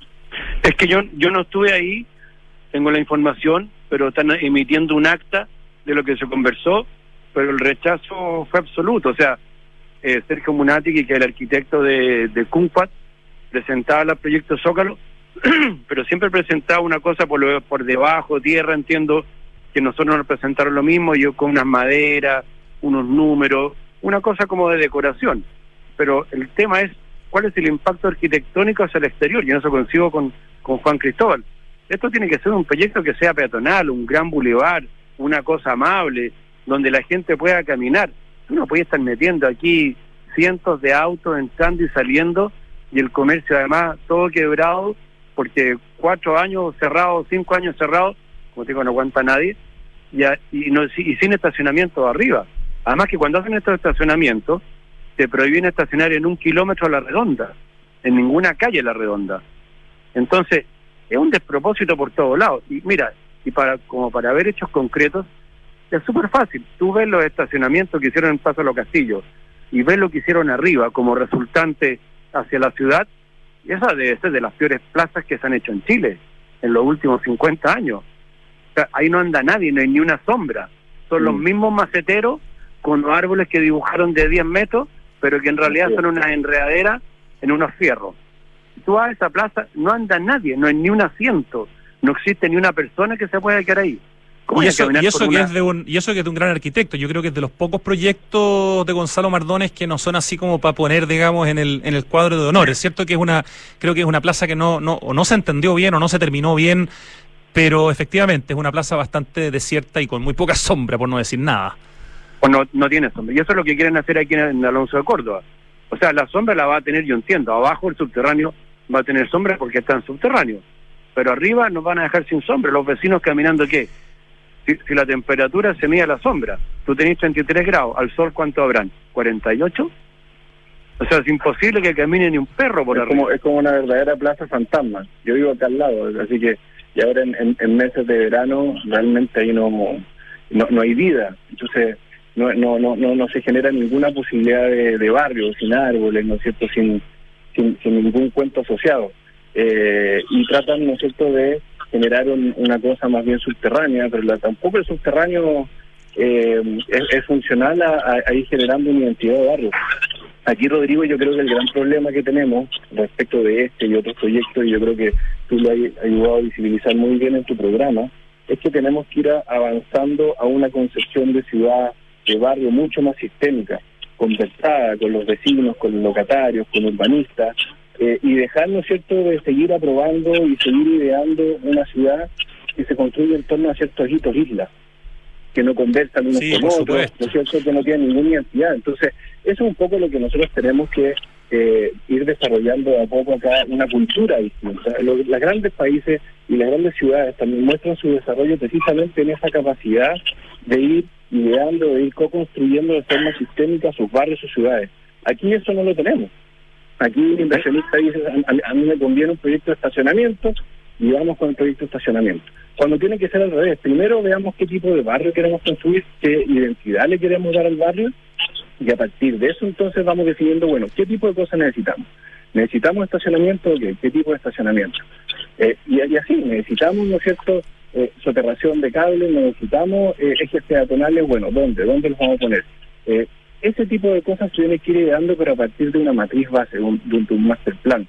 Es que yo, yo no estuve ahí, tengo la información, pero están emitiendo un acta de lo que se conversó, pero el rechazo fue absoluto. O sea, eh, Sergio Munati, que es el arquitecto de, de Cumpat, presentaba el proyecto Zócalo, pero siempre presentaba una cosa por, lo, por debajo, tierra. Entiendo que nosotros nos presentaron lo mismo, yo con unas maderas, unos números, una cosa como de decoración. Pero el tema es, ¿cuál es el impacto arquitectónico hacia el exterior? Yo en eso coincido con, con Juan Cristóbal. Esto tiene que ser un proyecto que sea peatonal, un gran bulevar, una cosa amable, donde la gente pueda caminar. Tú no puedes estar metiendo aquí cientos de autos entrando y saliendo, y el comercio además todo quebrado, porque cuatro años cerrados, cinco años cerrados, como te digo, no aguanta nadie, y, a, y, no, y sin estacionamiento arriba. Además que cuando hacen estos estacionamientos, te prohíben estacionar en un kilómetro a la redonda, en ninguna calle a la redonda. Entonces, es un despropósito por todos lados. Y mira, y para como para ver hechos concretos, es súper fácil. Tú ves los estacionamientos que hicieron en Plaza Los Castillos y ves lo que hicieron arriba como resultante hacia la ciudad, y esa debe ser de las peores plazas que se han hecho en Chile en los últimos cincuenta años. O sea, ahí no anda nadie, no hay ni una sombra. Son mm. los mismos maceteros con los árboles que dibujaron de diez metros, pero que en realidad son unas enredaderas en unos fierros. Si tú vas a esa plaza, no anda nadie, no hay ni un asiento, no existe ni una persona que se pueda quedar ahí. Y eso, y, eso que una... es de un, y eso que es de un gran arquitecto. Yo creo que es de los pocos proyectos de Gonzalo Mardones que no son así como para poner, digamos, en el en el cuadro de honor. Es cierto que es una, creo que es una plaza que no, no, o no se entendió bien o no se terminó bien, pero efectivamente es una plaza bastante desierta y con muy poca sombra, por no decir nada. O no, no tiene sombra. Y eso es lo que quieren hacer aquí en Alonso de Córdoba. O sea, la sombra la va a tener, yo entiendo, abajo el subterráneo va a tener sombra porque está en subterráneo, pero arriba nos van a dejar sin sombra. Los vecinos caminando, ¿qué? Si, si la temperatura se mide a la sombra, tú tenés treinta y tres grados, al sol ¿cuánto habrán? ¿cuarenta y ocho? O sea, es imposible que camine ni un perro por es arriba. Como, es como una verdadera plaza fantasma. Yo vivo acá al lado, así que, y ahora en, en, en meses de verano, realmente ahí no, no, no hay vida. Entonces, no, no, no, no, no se genera ninguna posibilidad de, de barrio, sin árboles, ¿no es cierto?, sin, sin, sin ningún cuento asociado. Eh, y tratan, ¿no es cierto?, de generar un, una cosa más bien subterránea, pero la, tampoco el subterráneo eh, es, es funcional a, a, a ir generando una identidad de barrio. Aquí, Rodrigo, yo creo que el gran problema que tenemos respecto de este y otros proyectos, y yo creo que tú lo has ayudado a visibilizar muy bien en tu programa, es que tenemos que ir a, avanzando a una concepción de ciudad, de barrio mucho más sistémica, conversada con los vecinos, con los locatarios, con urbanistas, Eh, y dejar, ¿no es cierto?, de seguir aprobando y seguir ideando una ciudad que se construye en torno a ciertos hitos islas, que no conversan unos sí, con otros, ¿no es cierto?, que no tienen ninguna identidad. Entonces, eso es un poco lo que nosotros tenemos que eh, ir desarrollando de a poco acá, una cultura distinta. Los, los grandes países y las grandes ciudades también muestran su desarrollo precisamente en esa capacidad de ir ideando, de ir co-construyendo de forma sistémica sus barrios, sus ciudades. Aquí eso no lo tenemos. Aquí el inversionista dice, a, a mí me conviene un proyecto de estacionamiento y vamos con el proyecto de estacionamiento. Cuando tiene que ser al revés, primero veamos qué tipo de barrio queremos construir, qué identidad le queremos dar al barrio, y a partir de eso entonces vamos decidiendo, bueno, qué tipo de cosas necesitamos. ¿Necesitamos estacionamiento? Okay, ¿qué tipo de estacionamiento? Eh, y, y así, necesitamos, ¿no es cierto?, eh, soterración de cables, necesitamos eh, ejes peatonales, bueno, ¿dónde? ¿Dónde los vamos a poner? Eh, Ese tipo de cosas se tiene que ir ideando, pero a partir de una matriz base, de un, de un master plan.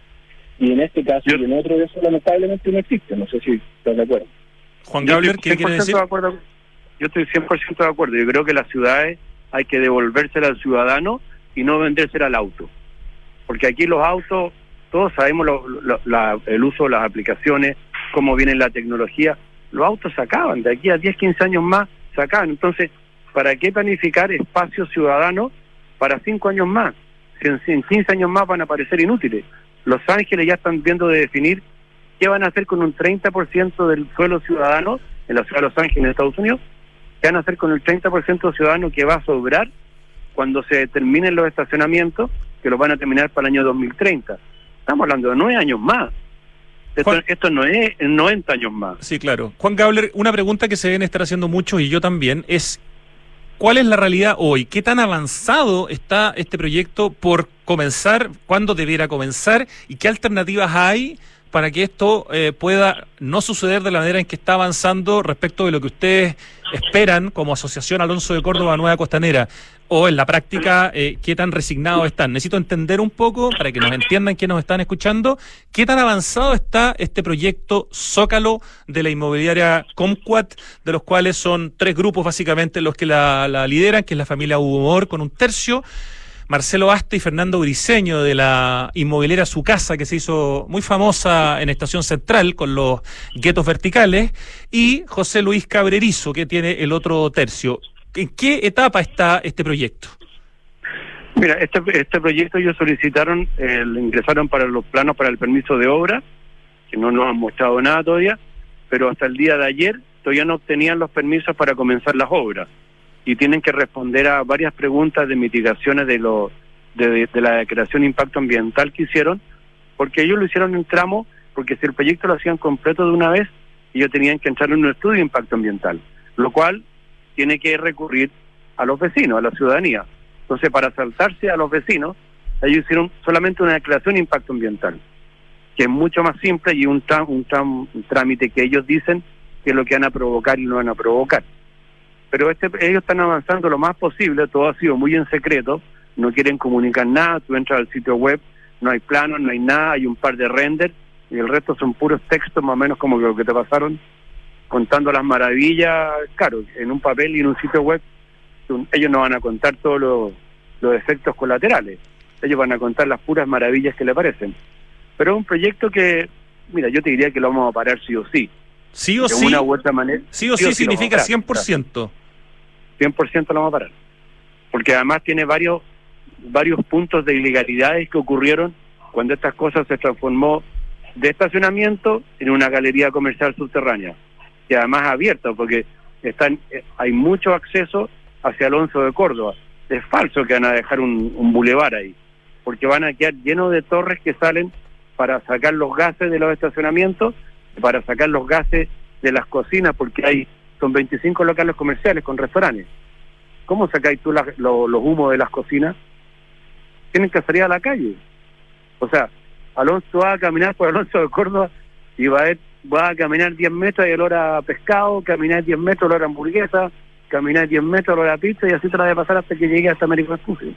Y en este caso yo, y en otro, eso lamentablemente no existe. No sé si estás de acuerdo. Juan Gabler, ¿qué quiere decir? De acuerdo. Yo estoy cien por ciento de acuerdo. Yo creo que las ciudades hay que devolvérsela al ciudadano y no vendérsela al auto. Porque aquí los autos, todos sabemos lo, lo, la, el uso de las aplicaciones, cómo viene la tecnología. Los autos se acaban. De aquí a diez, quince años más se acaban. Entonces, ¿para qué planificar espacios ciudadanos para cinco años más? Si en, si en quince años más van a parecer inútiles. Los Ángeles ya están viendo de definir qué van a hacer con un treinta por ciento del suelo ciudadano en la ciudad de Los Ángeles, en Estados Unidos. ¿Qué van a hacer con el treinta por ciento ciudadano que va a sobrar cuando se terminen los estacionamientos, que los van a terminar para el año dos mil treinta. Estamos hablando de nueve años más. Esto, Juan, esto no es noventa años más. Sí, claro. Juan Gabler, una pregunta que se deben estar haciendo muchos y yo también es, ¿cuál es la realidad hoy? ¿Qué tan avanzado está este proyecto por comenzar? ¿Cuándo debiera comenzar? ¿Y qué alternativas hay para que esto eh, pueda no suceder de la manera en que está avanzando respecto de lo que ustedes esperan como Asociación Alonso de Córdoba Nueva Costanera? O en la práctica, eh, ¿qué tan resignados están? Necesito entender un poco, para que nos entiendan quienes nos están escuchando, ¿qué tan avanzado está este proyecto Zócalo de la inmobiliaria Comquat, de los cuales son tres grupos básicamente los que la, la lideran, que es la familia Hugo Mohr con un tercio, Marcelo Aste y Fernando Briceño de la inmobiliaria Su Casa, que se hizo muy famosa en Estación Central con los guetos verticales, y José Luis Cabrerizo, que tiene el otro tercio. ¿En qué etapa está este proyecto? Mira, este, este proyecto ellos solicitaron, eh, ingresaron para los planos para el permiso de obra, que no nos han mostrado nada todavía, pero hasta el día de ayer todavía no obtenían los permisos para comenzar las obras. Y tienen que responder a varias preguntas de mitigaciones de, lo, de, de, de la declaración de impacto ambiental que hicieron, porque ellos lo hicieron en tramo, porque si el proyecto lo hacían completo de una vez, ellos tenían que entrar en un estudio de impacto ambiental, lo cual tiene que recurrir a los vecinos, a la ciudadanía. Entonces, para saltarse a los vecinos, ellos hicieron solamente una declaración de impacto ambiental, que es mucho más simple y un, tram, un, tram, un trámite que ellos dicen que es lo que van a provocar y no van a provocar. Pero este, ellos están avanzando lo más posible, todo ha sido muy en secreto, no quieren comunicar nada, tú entras al sitio web, no hay planos, no hay nada, hay un par de renders, y el resto son puros textos más o menos como lo que te pasaron, contando las maravillas, claro, en un papel y en un sitio web, ellos no van a contar todos los, los efectos colaterales, ellos van a contar las puras maravillas que le parecen. Pero es un proyecto que, mira, yo te diría que lo vamos a parar sí o sí. Sí o de sí, una u otra manera, sí o sí, sí significa cien por ciento. cien por ciento lo vamos a parar. Porque además tiene varios varios puntos de ilegalidades que ocurrieron cuando estas cosas se transformó de estacionamiento en una galería comercial subterránea. Y además abierta, porque están hay mucho acceso hacia Alonso de Córdoba. Es falso que van a dejar un, un bulevar ahí, porque van a quedar llenos de torres que salen para sacar los gases de los estacionamientos, para sacar los gases de las cocinas, porque hay son veinticinco locales comerciales con restaurantes. ¿Cómo sacáis tú la, lo, los humos de las cocinas? Tienen que salir a la calle. O sea, Alonso va a caminar por Alonso de Córdoba y va a, va a caminar diez metros y olor a pescado, caminar diez metros olor a hamburguesa, caminar diez metros olor a pizza, y así te la de pasar hasta que llegue hasta América Vespucio.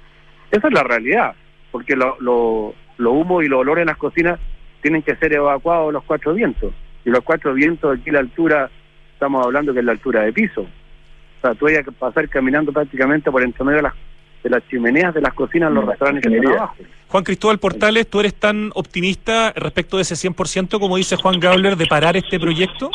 Esa es la realidad, porque los lo, lo humos y los olores en las cocinas tienen que ser evacuados de los cuatro vientos. Y los cuatro vientos, aquí la altura, estamos hablando que es la altura de piso. O sea, tú vayas a pasar caminando prácticamente por entre medio de las, de las chimeneas de las cocinas en los restaurantes que están abajo. Juan Cristóbal Portales, ¿tú eres tan optimista respecto de ese cien por ciento como dice Juan Gabler de parar este proyecto?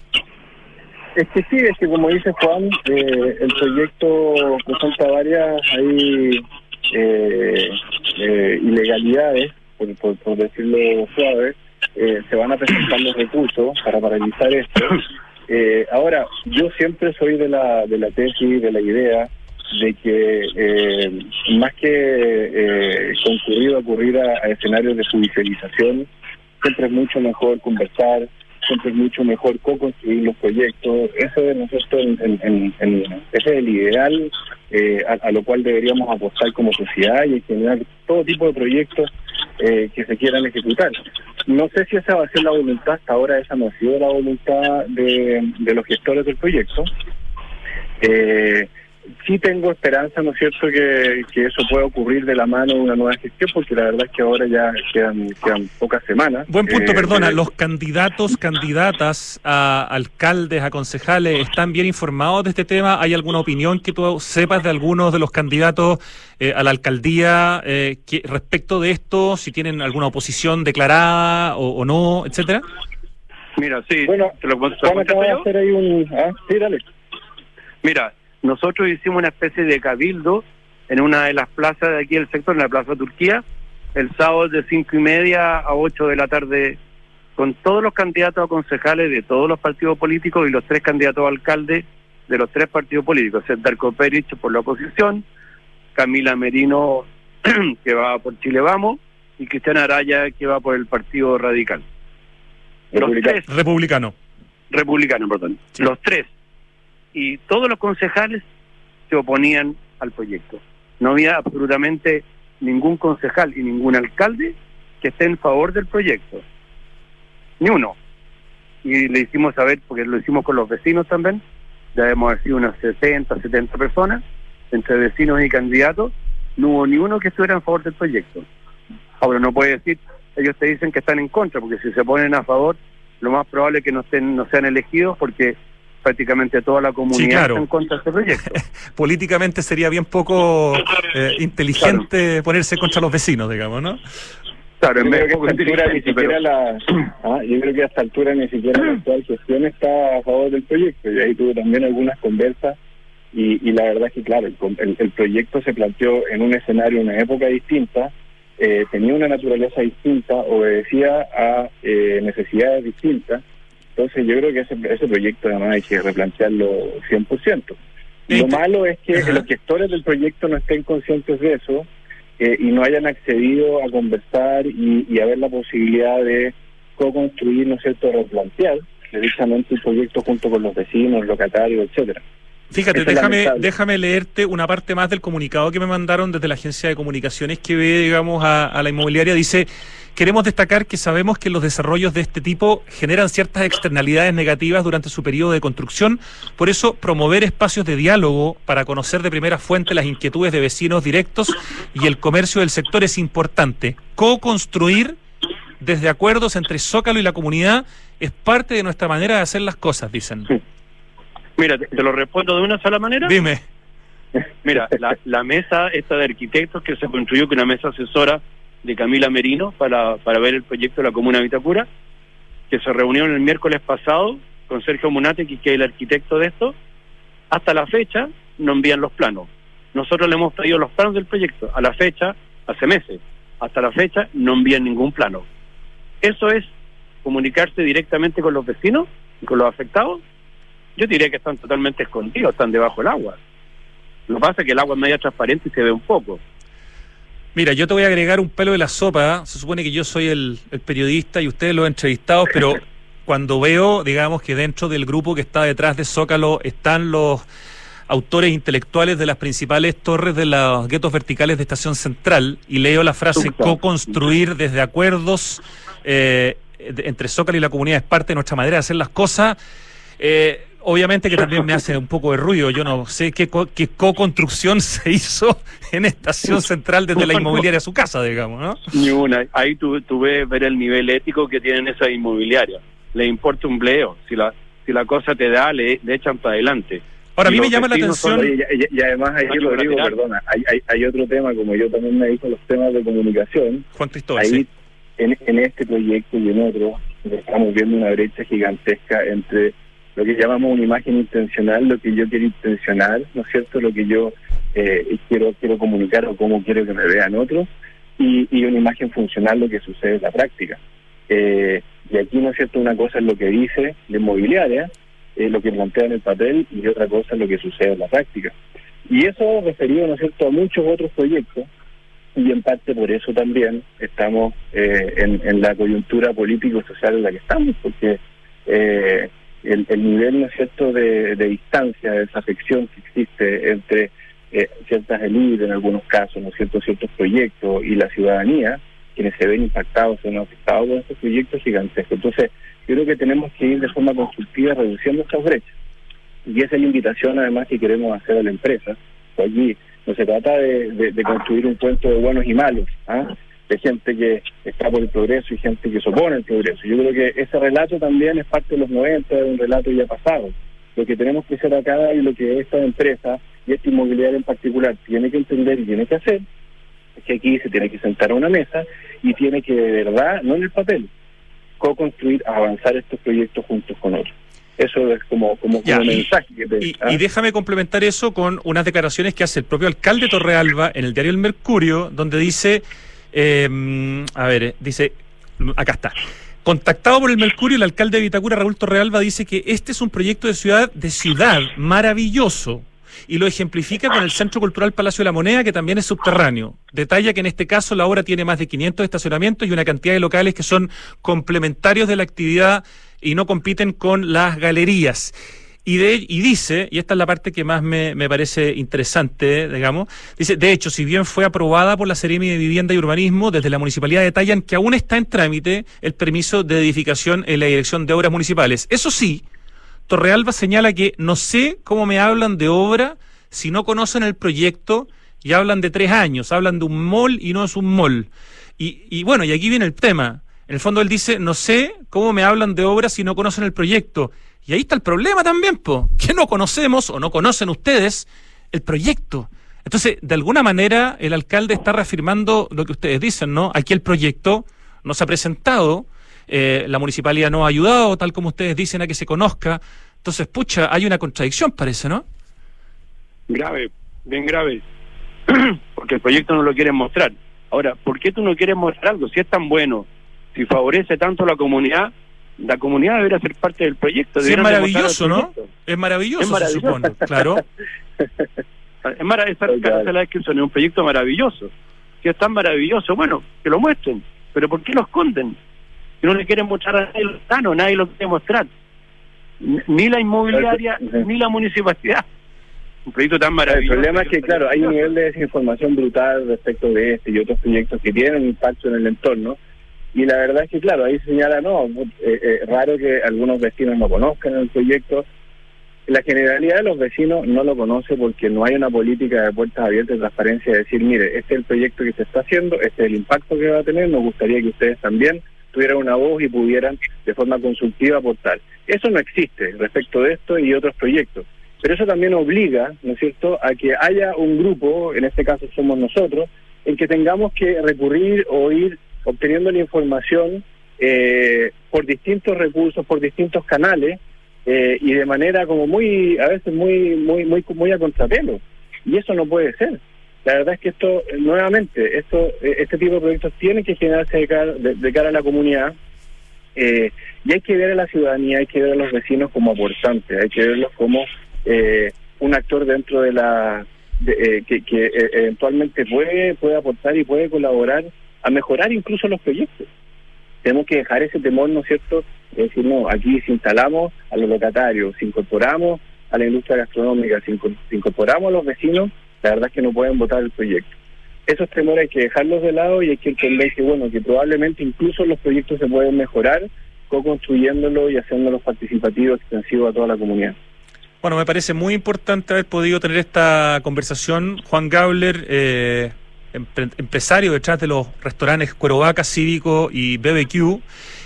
Es que sí, es que como dice Juan, eh, el proyecto presenta varias ahí, eh, eh, ilegalidades, por, por, por decirlo suave. Eh, se van a presentar los recursos para paralizar esto. Eh, ahora, yo siempre soy de la de la tesis, de la idea de que eh, más que eh, concurrir o ocurrir a, a escenarios de judicialización, siempre es mucho mejor conversar, siempre es mucho mejor co-construir los proyectos. Eso es nosotros, en, en, en, en, ese es el ideal eh, a, a lo cual deberíamos apostar como sociedad y en general todo tipo de proyectos eh, que se quieran ejecutar. No sé si esa va a ser la voluntad, hasta ahora esa no ha sido la voluntad de, de los gestores del proyecto. Eh, sí tengo esperanza, ¿no es cierto?, que, que eso pueda ocurrir de la mano de una nueva gestión, porque la verdad es que ahora ya quedan, quedan pocas semanas. Buen punto, eh, perdona, eh, ¿los candidatos, candidatas a alcaldes, a concejales, están bien informados de este tema? ¿Hay alguna opinión que tú sepas de algunos de los candidatos eh, a la alcaldía eh, que, respecto de esto, si tienen alguna oposición declarada o, o no, etcétera? Mira, sí, bueno, te lo, te lo Juan acaba de yo. hacer ahí un... ¿Ah? Sí, dale. Mira, nosotros hicimos una especie de cabildo en una de las plazas de aquí del sector, en la Plaza Turquía, el sábado de cinco y media a ocho de la tarde, con todos los candidatos a concejales de todos los partidos políticos y los tres candidatos a alcalde de los tres partidos políticos, Darko Peric por la oposición, Camila Merino, que va por Chile Vamos, y Cristian Araya, que va por el Partido Radical. Los tres, Republicano. Republicano, perdón. Sí. Los tres. Y todos los concejales se oponían al proyecto. No había absolutamente ningún concejal y ningún alcalde que esté en favor del proyecto. Ni uno. Y le hicimos saber, porque lo hicimos con los vecinos también, debemos haber sido unas sesenta, setenta personas, entre vecinos y candidatos, no hubo ni uno que estuviera en favor del proyecto. Ahora no puede decir, ellos te dicen que están en contra, porque si se ponen a favor, lo más probable es que no estén, no sean elegidos, porque prácticamente toda la comunidad sí, claro. está en contra de este proyecto. Políticamente sería bien poco eh, inteligente claro. ponerse contra los vecinos, digamos, ¿no? Claro, en vez de poco inteligente, ni siquiera pero... la, ah, yo creo que a esta altura ni siquiera la actual gestión está a favor del proyecto, y ahí tuve también algunas conversas, y, y la verdad es que, claro, el, el, el proyecto se planteó en un escenario, en una época distinta, eh, tenía una naturaleza distinta, obedecía a eh, necesidades distintas. Entonces yo creo que ese, ese proyecto además hay que replantearlo cien por ciento. Lo malo es que Ajá. los gestores del proyecto no estén conscientes de eso eh, y no hayan accedido a conversar y, y a ver la posibilidad de co-construir, ¿no es cierto?, replantear precisamente el proyecto junto con los vecinos, locatarios, etcétera. Fíjate, déjame déjame leerte una parte más del comunicado que me mandaron desde la agencia de comunicaciones que ve, digamos, a, a la inmobiliaria. Dice: queremos destacar que sabemos que los desarrollos de este tipo generan ciertas externalidades negativas durante su periodo de construcción, por eso promover espacios de diálogo para conocer de primera fuente las inquietudes de vecinos directos y el comercio del sector es importante. Co-construir desde acuerdos entre Zócalo y la comunidad es parte de nuestra manera de hacer las cosas, dicen. Sí. Mira, te, te lo respondo de una sola manera. Dime. Mira, la, la mesa esta de arquitectos que se construyó, que una mesa asesora de Camila Merino para, para ver el proyecto de la Comuna de Vitacura, que se reunieron el miércoles pasado con Sergio Munate, que es el arquitecto de esto. Hasta la fecha no envían los planos. Nosotros le hemos traído los planos del proyecto. A la fecha, hace meses, hasta la fecha no envían ningún plano. Eso es comunicarse directamente con los vecinos y con los afectados. Yo diría que están totalmente escondidos, están debajo del agua. Lo que pasa es que el agua es media transparente y se ve un poco. Mira, yo te voy a agregar un pelo de la sopa, ¿eh? Se supone que yo soy el, el periodista y ustedes los entrevistados, pero cuando veo, digamos, que dentro del grupo que está detrás de Zócalo están los autores intelectuales de las principales torres de los guetos verticales de Estación Central, y leo la frase co-construir desde acuerdos eh, entre Zócalo y la comunidad es parte de nuestra manera de hacer las cosas, eh, obviamente que también me hace un poco de ruido. Yo no sé qué, co qué co-construcción se hizo en Estación Central desde la inmobiliaria a su casa, digamos, ¿no? Ni una. Ahí tú, tú ves ver el nivel ético que tienen esas inmobiliarias. Le importa un bleo. Si la si la cosa te da, le, le echan para adelante. Ahora, a mí me llama la atención... Son, y, y, y además, ahí lo digo, perdona, hay, hay, hay otro tema, como yo también me dijo, los temas de comunicación. Juan Cristóbal, ahí, sí. en, en este proyecto y en otro, estamos viendo una brecha gigantesca entre lo que llamamos una imagen intencional, lo que yo quiero intencionar, ¿no es cierto?, lo que yo eh, quiero quiero comunicar o cómo quiero que me vean otros, y, y una imagen funcional, lo que sucede en la práctica. Eh, y aquí, ¿no es cierto?, una cosa es lo que dice la inmobiliaria, eh, lo que plantea en el papel, y otra cosa es lo que sucede en la práctica. Y eso referido, ¿no es cierto?, a muchos otros proyectos, y en parte por eso también estamos eh, en, en la coyuntura político-social en la que estamos, porque... Eh, El, el nivel, ¿no es cierto?, de, de distancia, de desafección que existe entre eh, ciertas élites en algunos casos, ¿no es cierto?, ciertos proyectos y la ciudadanía, quienes se ven impactados o no afectados con estos proyectos gigantescos. Entonces, yo creo que tenemos que ir de forma constructiva reduciendo estas brechas. Y esa es la invitación, además, que queremos hacer a la empresa. Allí no se trata de, de, de construir un cuento de buenos y malos, ¿ah? de gente que está por el progreso y gente que se opone al progreso. Yo creo que ese relato también es parte de los noventa, de un relato ya pasado. Lo que tenemos que hacer acá y lo que esta empresa y esta inmobiliaria en particular tiene que entender y tiene que hacer es que aquí se tiene que sentar a una mesa y tiene que, de verdad, no en el papel, co-construir, avanzar estos proyectos juntos con otros. Eso es como, como, ya, como y, mensaje. Que te, y, ¿ah? y déjame complementar eso con unas declaraciones que hace el propio alcalde Torrealba en el diario El Mercurio, donde dice... Eh, a ver, dice, acá está. Contactado por el Mercurio, el alcalde de Vitacura, Raúl Torrealba, dice que este es un proyecto de ciudad, de ciudad maravilloso y lo ejemplifica con el Centro Cultural Palacio de la Moneda, que también es subterráneo. Detalla que en este caso la obra tiene más de quinientos estacionamientos y una cantidad de locales que son complementarios de la actividad y no compiten con las galerías. Y, de, y dice, y esta es la parte que más me, me parece interesante, digamos, dice, de hecho, si bien fue aprobada por la Seremi de Vivienda y Urbanismo, desde la Municipalidad detallan que aún está en trámite el permiso de edificación en la Dirección de Obras Municipales. Eso sí, Torrealba señala que no sé cómo me hablan de obra si no conocen el proyecto y hablan de tres años, hablan de un mall y no es un mall. Y, y bueno, y aquí viene el tema. En el fondo él dice, no sé cómo me hablan de obra si no conocen el proyecto. Y ahí está el problema también, po, que no conocemos o no conocen ustedes el proyecto. Entonces, de alguna manera, el alcalde está reafirmando lo que ustedes dicen, ¿no? Aquí el proyecto no se ha presentado, eh, la municipalidad no ha ayudado, tal como ustedes dicen, a que se conozca. Entonces, pucha, hay una contradicción, parece, ¿no? Grave, bien grave, porque el proyecto no lo quieren mostrar. Ahora, ¿por qué tú no quieres mostrar algo? Si es tan bueno, si favorece tanto a la comunidad, la comunidad debería ser parte del proyecto. Sí, es maravilloso, ¿no? Es maravilloso, es maravilloso, se supone, claro. Es maravilloso, esa es la descripción, es un proyecto maravilloso. Si es tan maravilloso, bueno, que lo muestren. Pero ¿por qué lo esconden? Si no le quieren mostrar a nadie, no, nadie lo quiere mostrar. Ni la inmobiliaria, ni la municipalidad. Un proyecto tan maravilloso. El problema es que, claro, hay un nivel de desinformación brutal respecto de este y otros proyectos que tienen impacto en el entorno. Y la verdad es que, claro, ahí señala, no, eh, eh, raro que algunos vecinos no conozcan el proyecto. La generalidad de los vecinos no lo conoce porque no hay una política de puertas abiertas, de transparencia, de decir, mire, este es el proyecto que se está haciendo, este es el impacto que va a tener, nos gustaría que ustedes también tuvieran una voz y pudieran de forma consultiva aportar. Eso no existe respecto de esto y otros proyectos. Pero eso también obliga, ¿no es cierto?, a que haya un grupo, en este caso somos nosotros, en que tengamos que recurrir o ir obteniendo la información eh, por distintos recursos, por distintos canales, eh, y de manera como muy, a veces muy, muy, muy, muy a contrapelo. Y eso no puede ser. La verdad es que esto, nuevamente, esto, este tipo de proyectos tienen que generarse de cara, de, de cara a la comunidad, eh, y hay que ver a la ciudadanía, hay que ver a los vecinos como aportantes, hay que verlos como eh, un actor dentro de la, de, eh, que, que eh, eventualmente puede, puede aportar y puede colaborar a mejorar incluso los proyectos. Tenemos que dejar ese temor, ¿no es cierto?, de decir, no, aquí si instalamos a los locatarios, si incorporamos a la industria gastronómica, si incorporamos a los vecinos, la verdad es que no pueden votar el proyecto. Esos temores hay que dejarlos de lado y hay que entender que, bueno, que probablemente incluso los proyectos se pueden mejorar co-construyéndolo y haciéndolos participativos, extensivos a toda la comunidad. Bueno, me parece muy importante haber podido tener esta conversación. Juan Gabler, eh, empresario detrás de los restaurantes Cuero Vaca, Cívico y B B Q,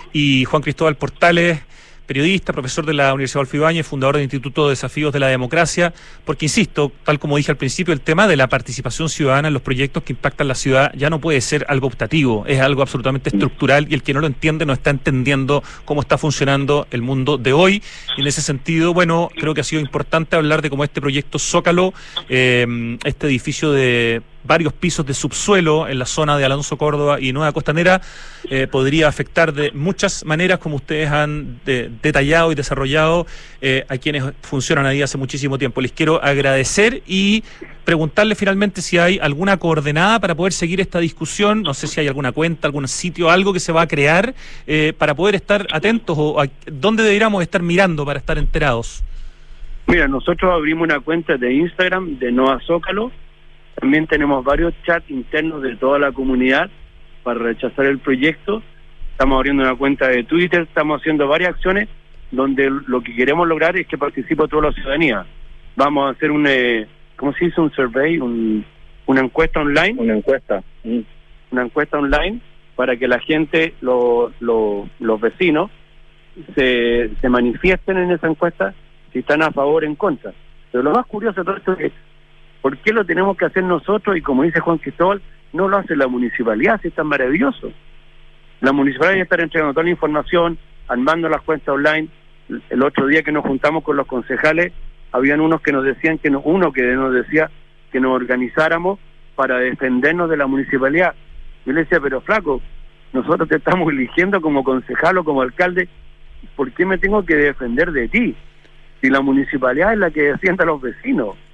y Juan Cristóbal Portales, periodista, profesor de la Universidad Adolfo Ibáñez, fundador del Instituto de Desafíos de la Democracia, porque insisto, tal como dije al principio, el tema de la participación ciudadana en los proyectos que impactan la ciudad ya no puede ser algo optativo, es algo absolutamente estructural, y el que no lo entiende no está entendiendo cómo está funcionando el mundo de hoy. Y en ese sentido, bueno, creo que ha sido importante hablar de cómo este proyecto Zócalo, eh, este edificio de varios pisos de subsuelo en la zona de Alonso Córdoba y Nueva Costanera, eh, podría afectar de muchas maneras, como ustedes han de, detallado y desarrollado, eh, a quienes funcionan ahí hace muchísimo tiempo. Les quiero agradecer y preguntarle finalmente si hay alguna coordenada para poder seguir esta discusión. No sé si hay alguna cuenta, algún sitio, algo que se va a crear eh, para poder estar atentos, o a dónde deberíamos estar mirando para estar enterados. Mira, nosotros abrimos una cuenta de Instagram de Noa Zócalo. También tenemos varios chats internos de toda la comunidad para rechazar el proyecto. Estamos abriendo una cuenta de Twitter, estamos haciendo varias acciones donde lo que queremos lograr es que participe toda la ciudadanía. Vamos a hacer un, eh, ¿cómo se dice? Un survey, un, una encuesta online. Una encuesta. Mm. Una encuesta online para que la gente, lo, lo, los vecinos, se, se manifiesten en esa encuesta si están a favor o en contra. Pero lo más curioso de todo esto es, ¿por qué lo tenemos que hacer nosotros? Y como dice Juan Cristóbal, no lo hace la municipalidad, si es tan maravilloso. La municipalidad ya está entregando toda la información, armando las cuentas online. El otro día que nos juntamos con los concejales, habían unos que nos decían, que no, uno que nos decía que nos organizáramos para defendernos de la municipalidad. Yo le decía, pero flaco, nosotros te estamos eligiendo como concejal o como alcalde, ¿por qué me tengo que defender de ti? Si la municipalidad es la que defiende a los vecinos.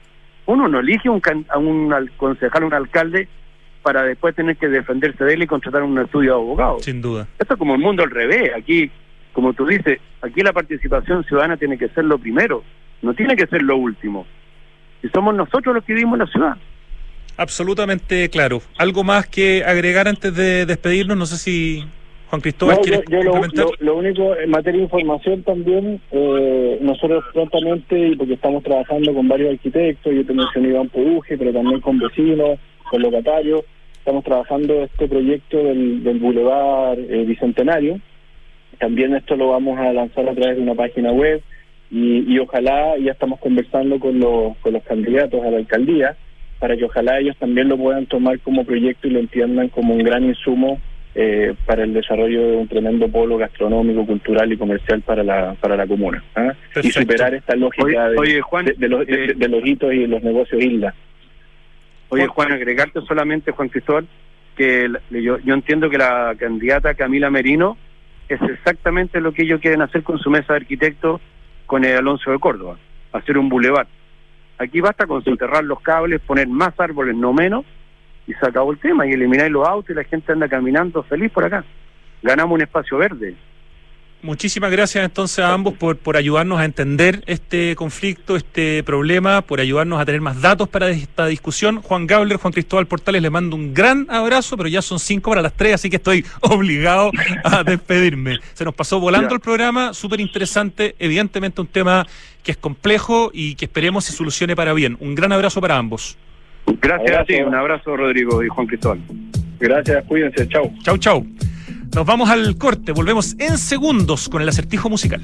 Uno no elige un can, a un al, concejal, un alcalde, para después tener que defenderse de él y contratar un estudio de abogado. Sin duda. Esto es como el mundo al revés. Aquí, como tú dices, aquí la participación ciudadana tiene que ser lo primero, no tiene que ser lo último. Y somos nosotros los que vivimos en la ciudad. Absolutamente claro. ¿Algo más que agregar antes de despedirnos? No sé si Juan Cristóbal no, quiere yo, yo lo, complementar. Lo, lo único, en materia de información también, eh, nosotros prontamente, y porque estamos trabajando con varios arquitectos, yo te mencioné Iván Poduje, pero también con vecinos, con locatarios, estamos trabajando este proyecto del, del Boulevard eh, Bicentenario. También esto lo vamos a lanzar a través de una página web y, y ojalá, ya estamos conversando con los, con los candidatos a la alcaldía, para que ojalá ellos también lo puedan tomar como proyecto y lo entiendan como un gran insumo eh, para el desarrollo de un tremendo polo gastronómico, cultural y comercial para la para la comuna, ¿eh? Y superar esta lógica oye, de, oye, Juan, de, de, los, de, de los hitos y los negocios isla. Oye, Juan, agregarte solamente, Juan Cristóbal, que yo, yo entiendo que la candidata Camila Merino es exactamente lo que ellos quieren hacer con su mesa de arquitectos con el Alonso de Córdoba, hacer un bulevar. Aquí basta con soterrar los cables, poner más árboles, no menos, y se acabó el tema, y eliminar los autos y la gente anda caminando feliz por acá. Ganamos un espacio verde. Muchísimas gracias entonces a ambos por, por ayudarnos a entender este conflicto, este problema, por ayudarnos a tener más datos para esta discusión. Juan Gabler, Juan Cristóbal Portales, les mando un gran abrazo, pero ya son cinco para las tres, así que estoy obligado a despedirme. Se nos pasó volando ya el programa, súper interesante, evidentemente un tema que es complejo y que esperemos se solucione para bien. Un gran abrazo para ambos. Gracias abrazo. a ti, un abrazo Rodrigo y Juan Cristóbal. Gracias, cuídense, chau. Chau, chau. Nos vamos al corte, volvemos en segundos con el acertijo musical.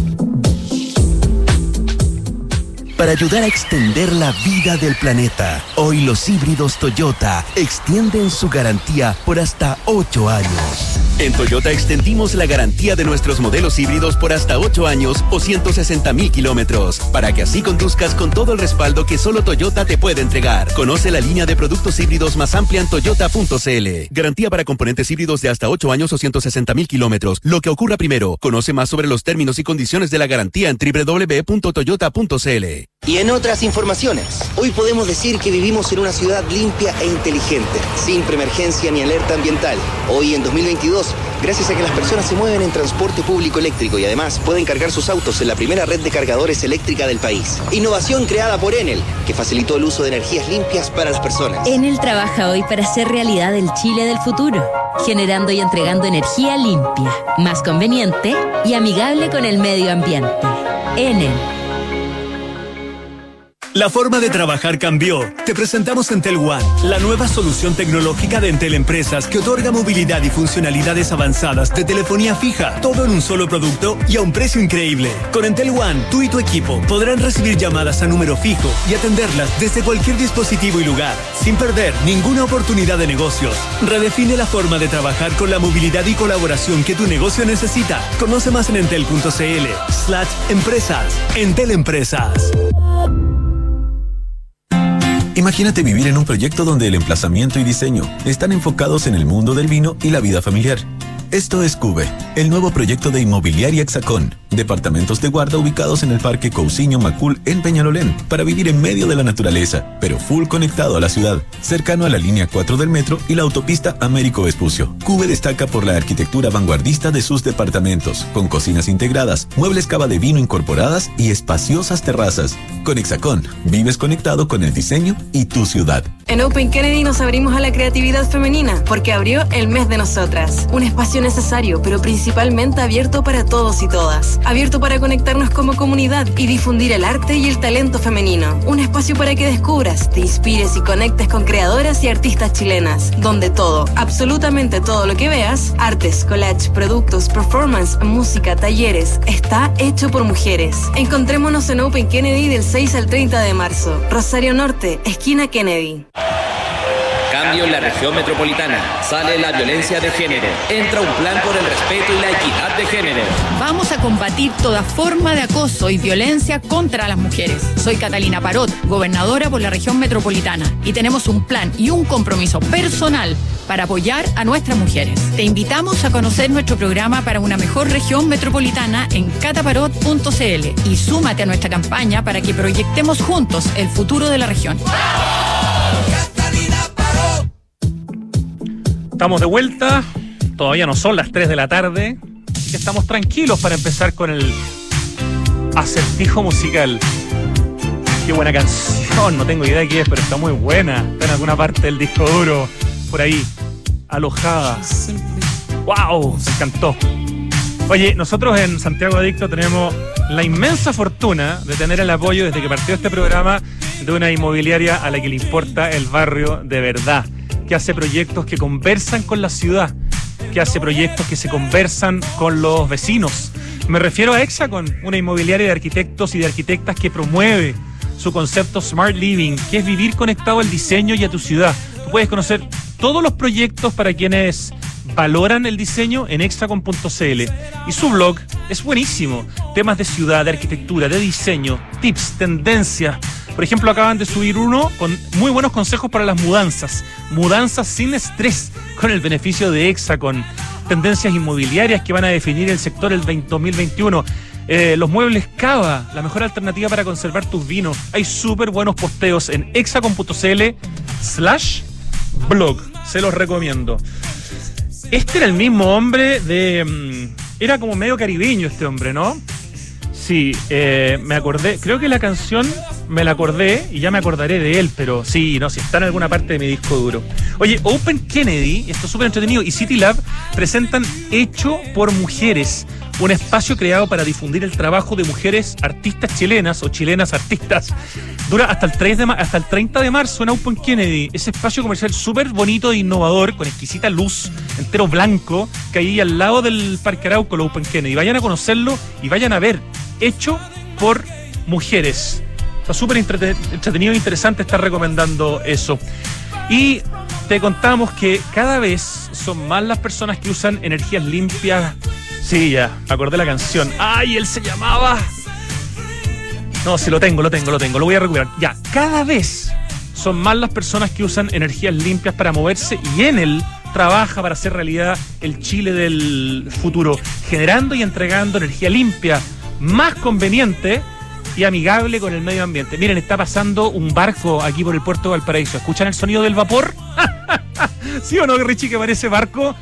Para ayudar a extender la vida del planeta, hoy los híbridos Toyota extienden su garantía por hasta ocho años. En Toyota extendimos la garantía de nuestros modelos híbridos por hasta ocho años o ciento sesenta mil kilómetros, para que así conduzcas con todo el respaldo que solo Toyota te puede entregar. Conoce la línea de productos híbridos más amplia en toyota punto c l. Garantía para componentes híbridos de hasta ocho años o ciento sesenta mil kilómetros. Lo que ocurra primero. Conoce más sobre los términos y condiciones de la garantía en doble u doble u doble u punto toyota punto c l. Y en otras informaciones, hoy podemos decir que vivimos en una ciudad limpia e inteligente, sin preemergencia ni alerta ambiental. Hoy en dos mil veintidós, gracias a que las personas se mueven en transporte público eléctrico y además pueden cargar sus autos en la primera red de cargadores eléctrica del país. Innovación creada por Enel, que facilitó el uso de energías limpias para las personas. Enel trabaja hoy para hacer realidad el Chile del futuro, generando y entregando energía limpia, más conveniente y amigable con el medio ambiente. Enel. La forma de trabajar cambió. Te presentamos Entel One, la nueva solución tecnológica de Entel Empresas que otorga movilidad y funcionalidades avanzadas de telefonía fija, todo en un solo producto y a un precio increíble. Con Entel One, tú y tu equipo podrán recibir llamadas a número fijo y atenderlas desde cualquier dispositivo y lugar, sin perder ninguna oportunidad de negocios. Redefine la forma de trabajar con la movilidad y colaboración que tu negocio necesita. Conoce más en entel punto c l slash empresas. Entel Empresas. Imagínate vivir en un proyecto donde el emplazamiento y diseño están enfocados en el mundo del vino y la vida familiar. Esto es Cube, el nuevo proyecto de Inmobiliaria Hexacón. Departamentos de guarda ubicados en el Parque Cousiño Macul en Peñalolén, para vivir en medio de la naturaleza, pero full conectado a la ciudad, cercano a la línea cuatro del metro y la autopista Américo Vespucio. Cube destaca por la arquitectura vanguardista de sus departamentos, con cocinas integradas, muebles cava de vino incorporadas y espaciosas terrazas. Con Hexacón, vives conectado con el diseño y tu ciudad. En Open Kennedy nos abrimos a la creatividad femenina, porque abrió el mes de nosotras. Un espacio necesario, pero principalmente abierto para todos y todas. Abierto para conectarnos como comunidad y difundir el arte y el talento femenino. Un espacio para que descubras, te inspires y conectes con creadoras y artistas chilenas, donde todo, absolutamente todo lo que veas, artes, collage, productos, performance, música, talleres, está hecho por mujeres. Encontrémonos en Open Kennedy del seis al treinta de marzo. Rosario Norte, esquina Kennedy. cambio en la región metropolitana. Sale la violencia de género. Entra un plan por el respeto y la equidad de género. Vamos a combatir toda forma de acoso y violencia contra las mujeres. Soy Catalina Parot, gobernadora por la región metropolitana, y tenemos un plan y un compromiso personal para apoyar a nuestras mujeres. Te invitamos a conocer nuestro programa para una mejor región metropolitana en cataparot punto c l y súmate a nuestra campaña para que proyectemos juntos el futuro de la región. Estamos de vuelta, todavía no son las tres de la tarde, estamos tranquilos para empezar con el acertijo musical. Qué buena canción, no tengo idea de qué es, pero está muy buena, está en alguna parte del disco duro, por ahí, alojada. ¡Wow! Me encantó. Oye, nosotros en Santiago Adicto tenemos la inmensa fortuna de tener el apoyo desde que partió este programa de una inmobiliaria a la que le importa el barrio de verdad, que hace proyectos que conversan con la ciudad, que hace proyectos que se conversan con los vecinos. Me refiero a Hexacon, una inmobiliaria de arquitectos y de arquitectas que promueve su concepto Smart Living, que es vivir conectado al diseño y a tu ciudad. Tú puedes conocer todos los proyectos para quienes valoran el diseño en hexacon punto c l. Y su blog es buenísimo. Temas de ciudad, de arquitectura, de diseño, tips, tendencias. Por ejemplo, acaban de subir uno con muy buenos consejos para las mudanzas. Mudanzas sin estrés, con el beneficio de Hexacon. Tendencias inmobiliarias que van a definir el sector el dos mil veintiuno. Eh, los muebles Cava, la mejor alternativa para conservar tus vinos. Hay súper buenos posteos en hexacon punto c l slash blog. Se los recomiendo. Este era el mismo hombre de... Um, era como medio caribeño este hombre, ¿no? Sí, eh, me acordé, creo que la canción me la acordé y ya me acordaré de él, pero sí, no, si está en alguna parte de mi disco duro. Oye, Open Kennedy, esto es súper entretenido, y City Lab presentan Hecho por Mujeres, un espacio creado para difundir el trabajo de mujeres artistas chilenas o chilenas artistas. Dura hasta el, tres de ma- hasta el treinta de marzo en Open Kennedy, ese espacio comercial súper bonito e innovador, con exquisita luz, entero blanco, que hay al lado del Parque Arauco, el Open Kennedy. Vayan a conocerlo y vayan a ver. Hecho por Mujeres. Está súper entretenido e interesante estar recomendando eso. Y te contamos que cada vez son más las personas que usan energías limpias. Sí, ya, me acordé la canción. ¡Ay, él se llamaba! No, sí, lo tengo, lo tengo, lo tengo. Lo voy a recuperar. Ya, cada vez son más las personas que usan energías limpias para moverse, y en él trabaja para hacer realidad el Chile del futuro, generando y entregando energía limpia, más conveniente y amigable con el medio ambiente. Miren, está pasando un barco aquí por el puerto de Valparaíso. ¿Escuchan el sonido del vapor? ¿Sí o no, Richie, que parece barco?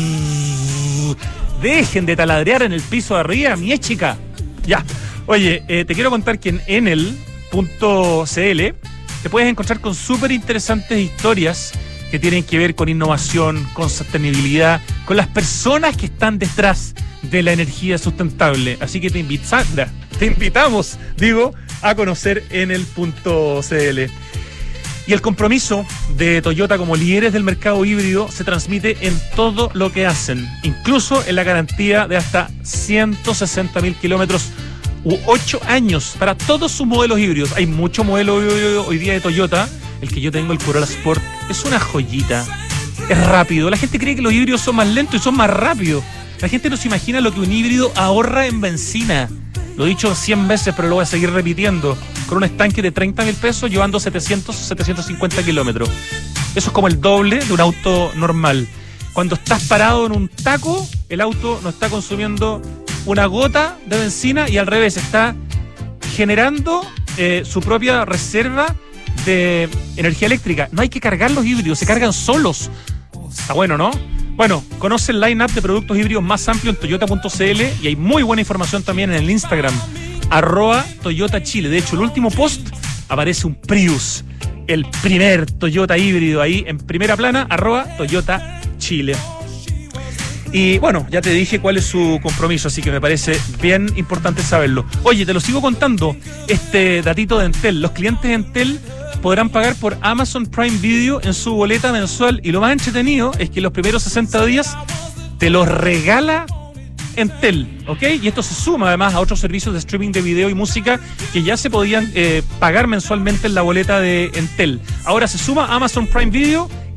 Dejen de taladrear en el piso de arriba, mi chica. Ya. Oye, eh, te quiero contar que en enel punto c l te puedes encontrar con súper interesantes historias que tienen que ver con innovación, con sostenibilidad, con las personas que están detrás de la energía sustentable. Así que te, invita, te invitamos, digo, a conocer enel punto c l. Y el compromiso de Toyota como líderes del mercado híbrido se transmite en todo lo que hacen, incluso en la garantía de hasta ciento sesenta mil kilómetros u ocho años para todos sus modelos híbridos. Hay mucho modelo hoy día de Toyota. El que yo tengo, el Corolla Sport, es una joyita. Es rápido. La gente cree que los híbridos son más lentos y son más rápidos. La gente no se imagina lo que un híbrido ahorra en benzina. Lo he dicho cien veces, pero lo voy a seguir repitiendo. Con un estanque de treinta mil pesos, llevando setecientos, setecientos cincuenta kilómetros. Eso es como el doble de un auto normal. Cuando estás parado en un taco, el auto no está consumiendo una gota de benzina, y al revés, está generando eh, su propia reserva de energía eléctrica. No hay que cargar los híbridos, se cargan solos. Está bueno, ¿no? Bueno, conoce el line-up de productos híbridos más amplio en toyota punto c l, y hay muy buena información también en el Instagram, arroba Toyota Chile. De hecho, el último post aparece un Prius, el primer Toyota híbrido ahí en primera plana, arroba Toyota Chile. Y bueno, ya te dije cuál es su compromiso, así que me parece bien importante saberlo. Oye, te lo sigo contando, este datito de Entel. Los clientes de Entel podrán pagar por Amazon Prime Video en su boleta mensual, y lo más entretenido es que los primeros sesenta días te los regala Entel, ¿ok? Y esto se suma además a otros servicios de streaming de video y música que ya se podían eh, pagar mensualmente en la boleta de Entel. Ahora se suma Amazon Prime Video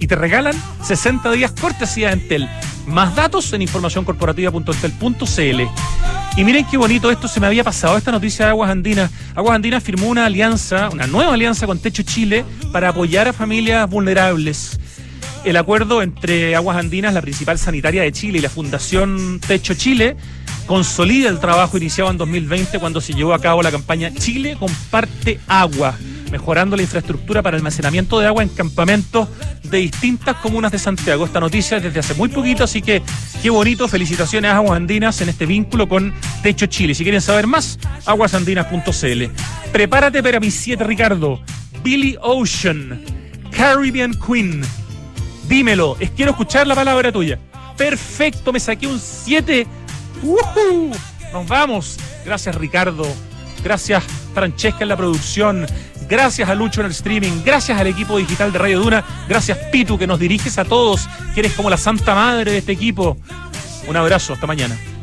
y te regalan sesenta días cortesía de Entel. Más datos en información corporativa punto entel punto c l. Y miren qué bonito, esto se me había pasado, esta noticia de Aguas Andinas. Aguas Andinas firmó una alianza, una nueva alianza con Techo Chile para apoyar a familias vulnerables. El acuerdo entre Aguas Andinas, la principal sanitaria de Chile, y la Fundación Techo Chile consolida el trabajo iniciado en dos mil veinte cuando se llevó a cabo la campaña Chile Comparte Agua, mejorando la infraestructura para almacenamiento de agua en campamentos de distintas comunas de Santiago. Esta noticia es desde hace muy poquito, así que qué bonito. Felicitaciones a Aguas Andinas en este vínculo con Techo Chile. Si quieren saber más, aguas andinas punto c l. Prepárate para mis siete, Ricardo. Billy Ocean, Caribbean Queen. Dímelo, es quiero escuchar la palabra tuya. Perfecto, me saqué un siete. ¡Uh-huh! Nos vamos. Gracias, Ricardo. Gracias, Francesca, en la producción. Gracias a Lucho en el streaming. Gracias al equipo digital de Radio Duna. Gracias, Pitu, que nos diriges a todos, que eres como la santa madre de este equipo. Un abrazo, hasta mañana.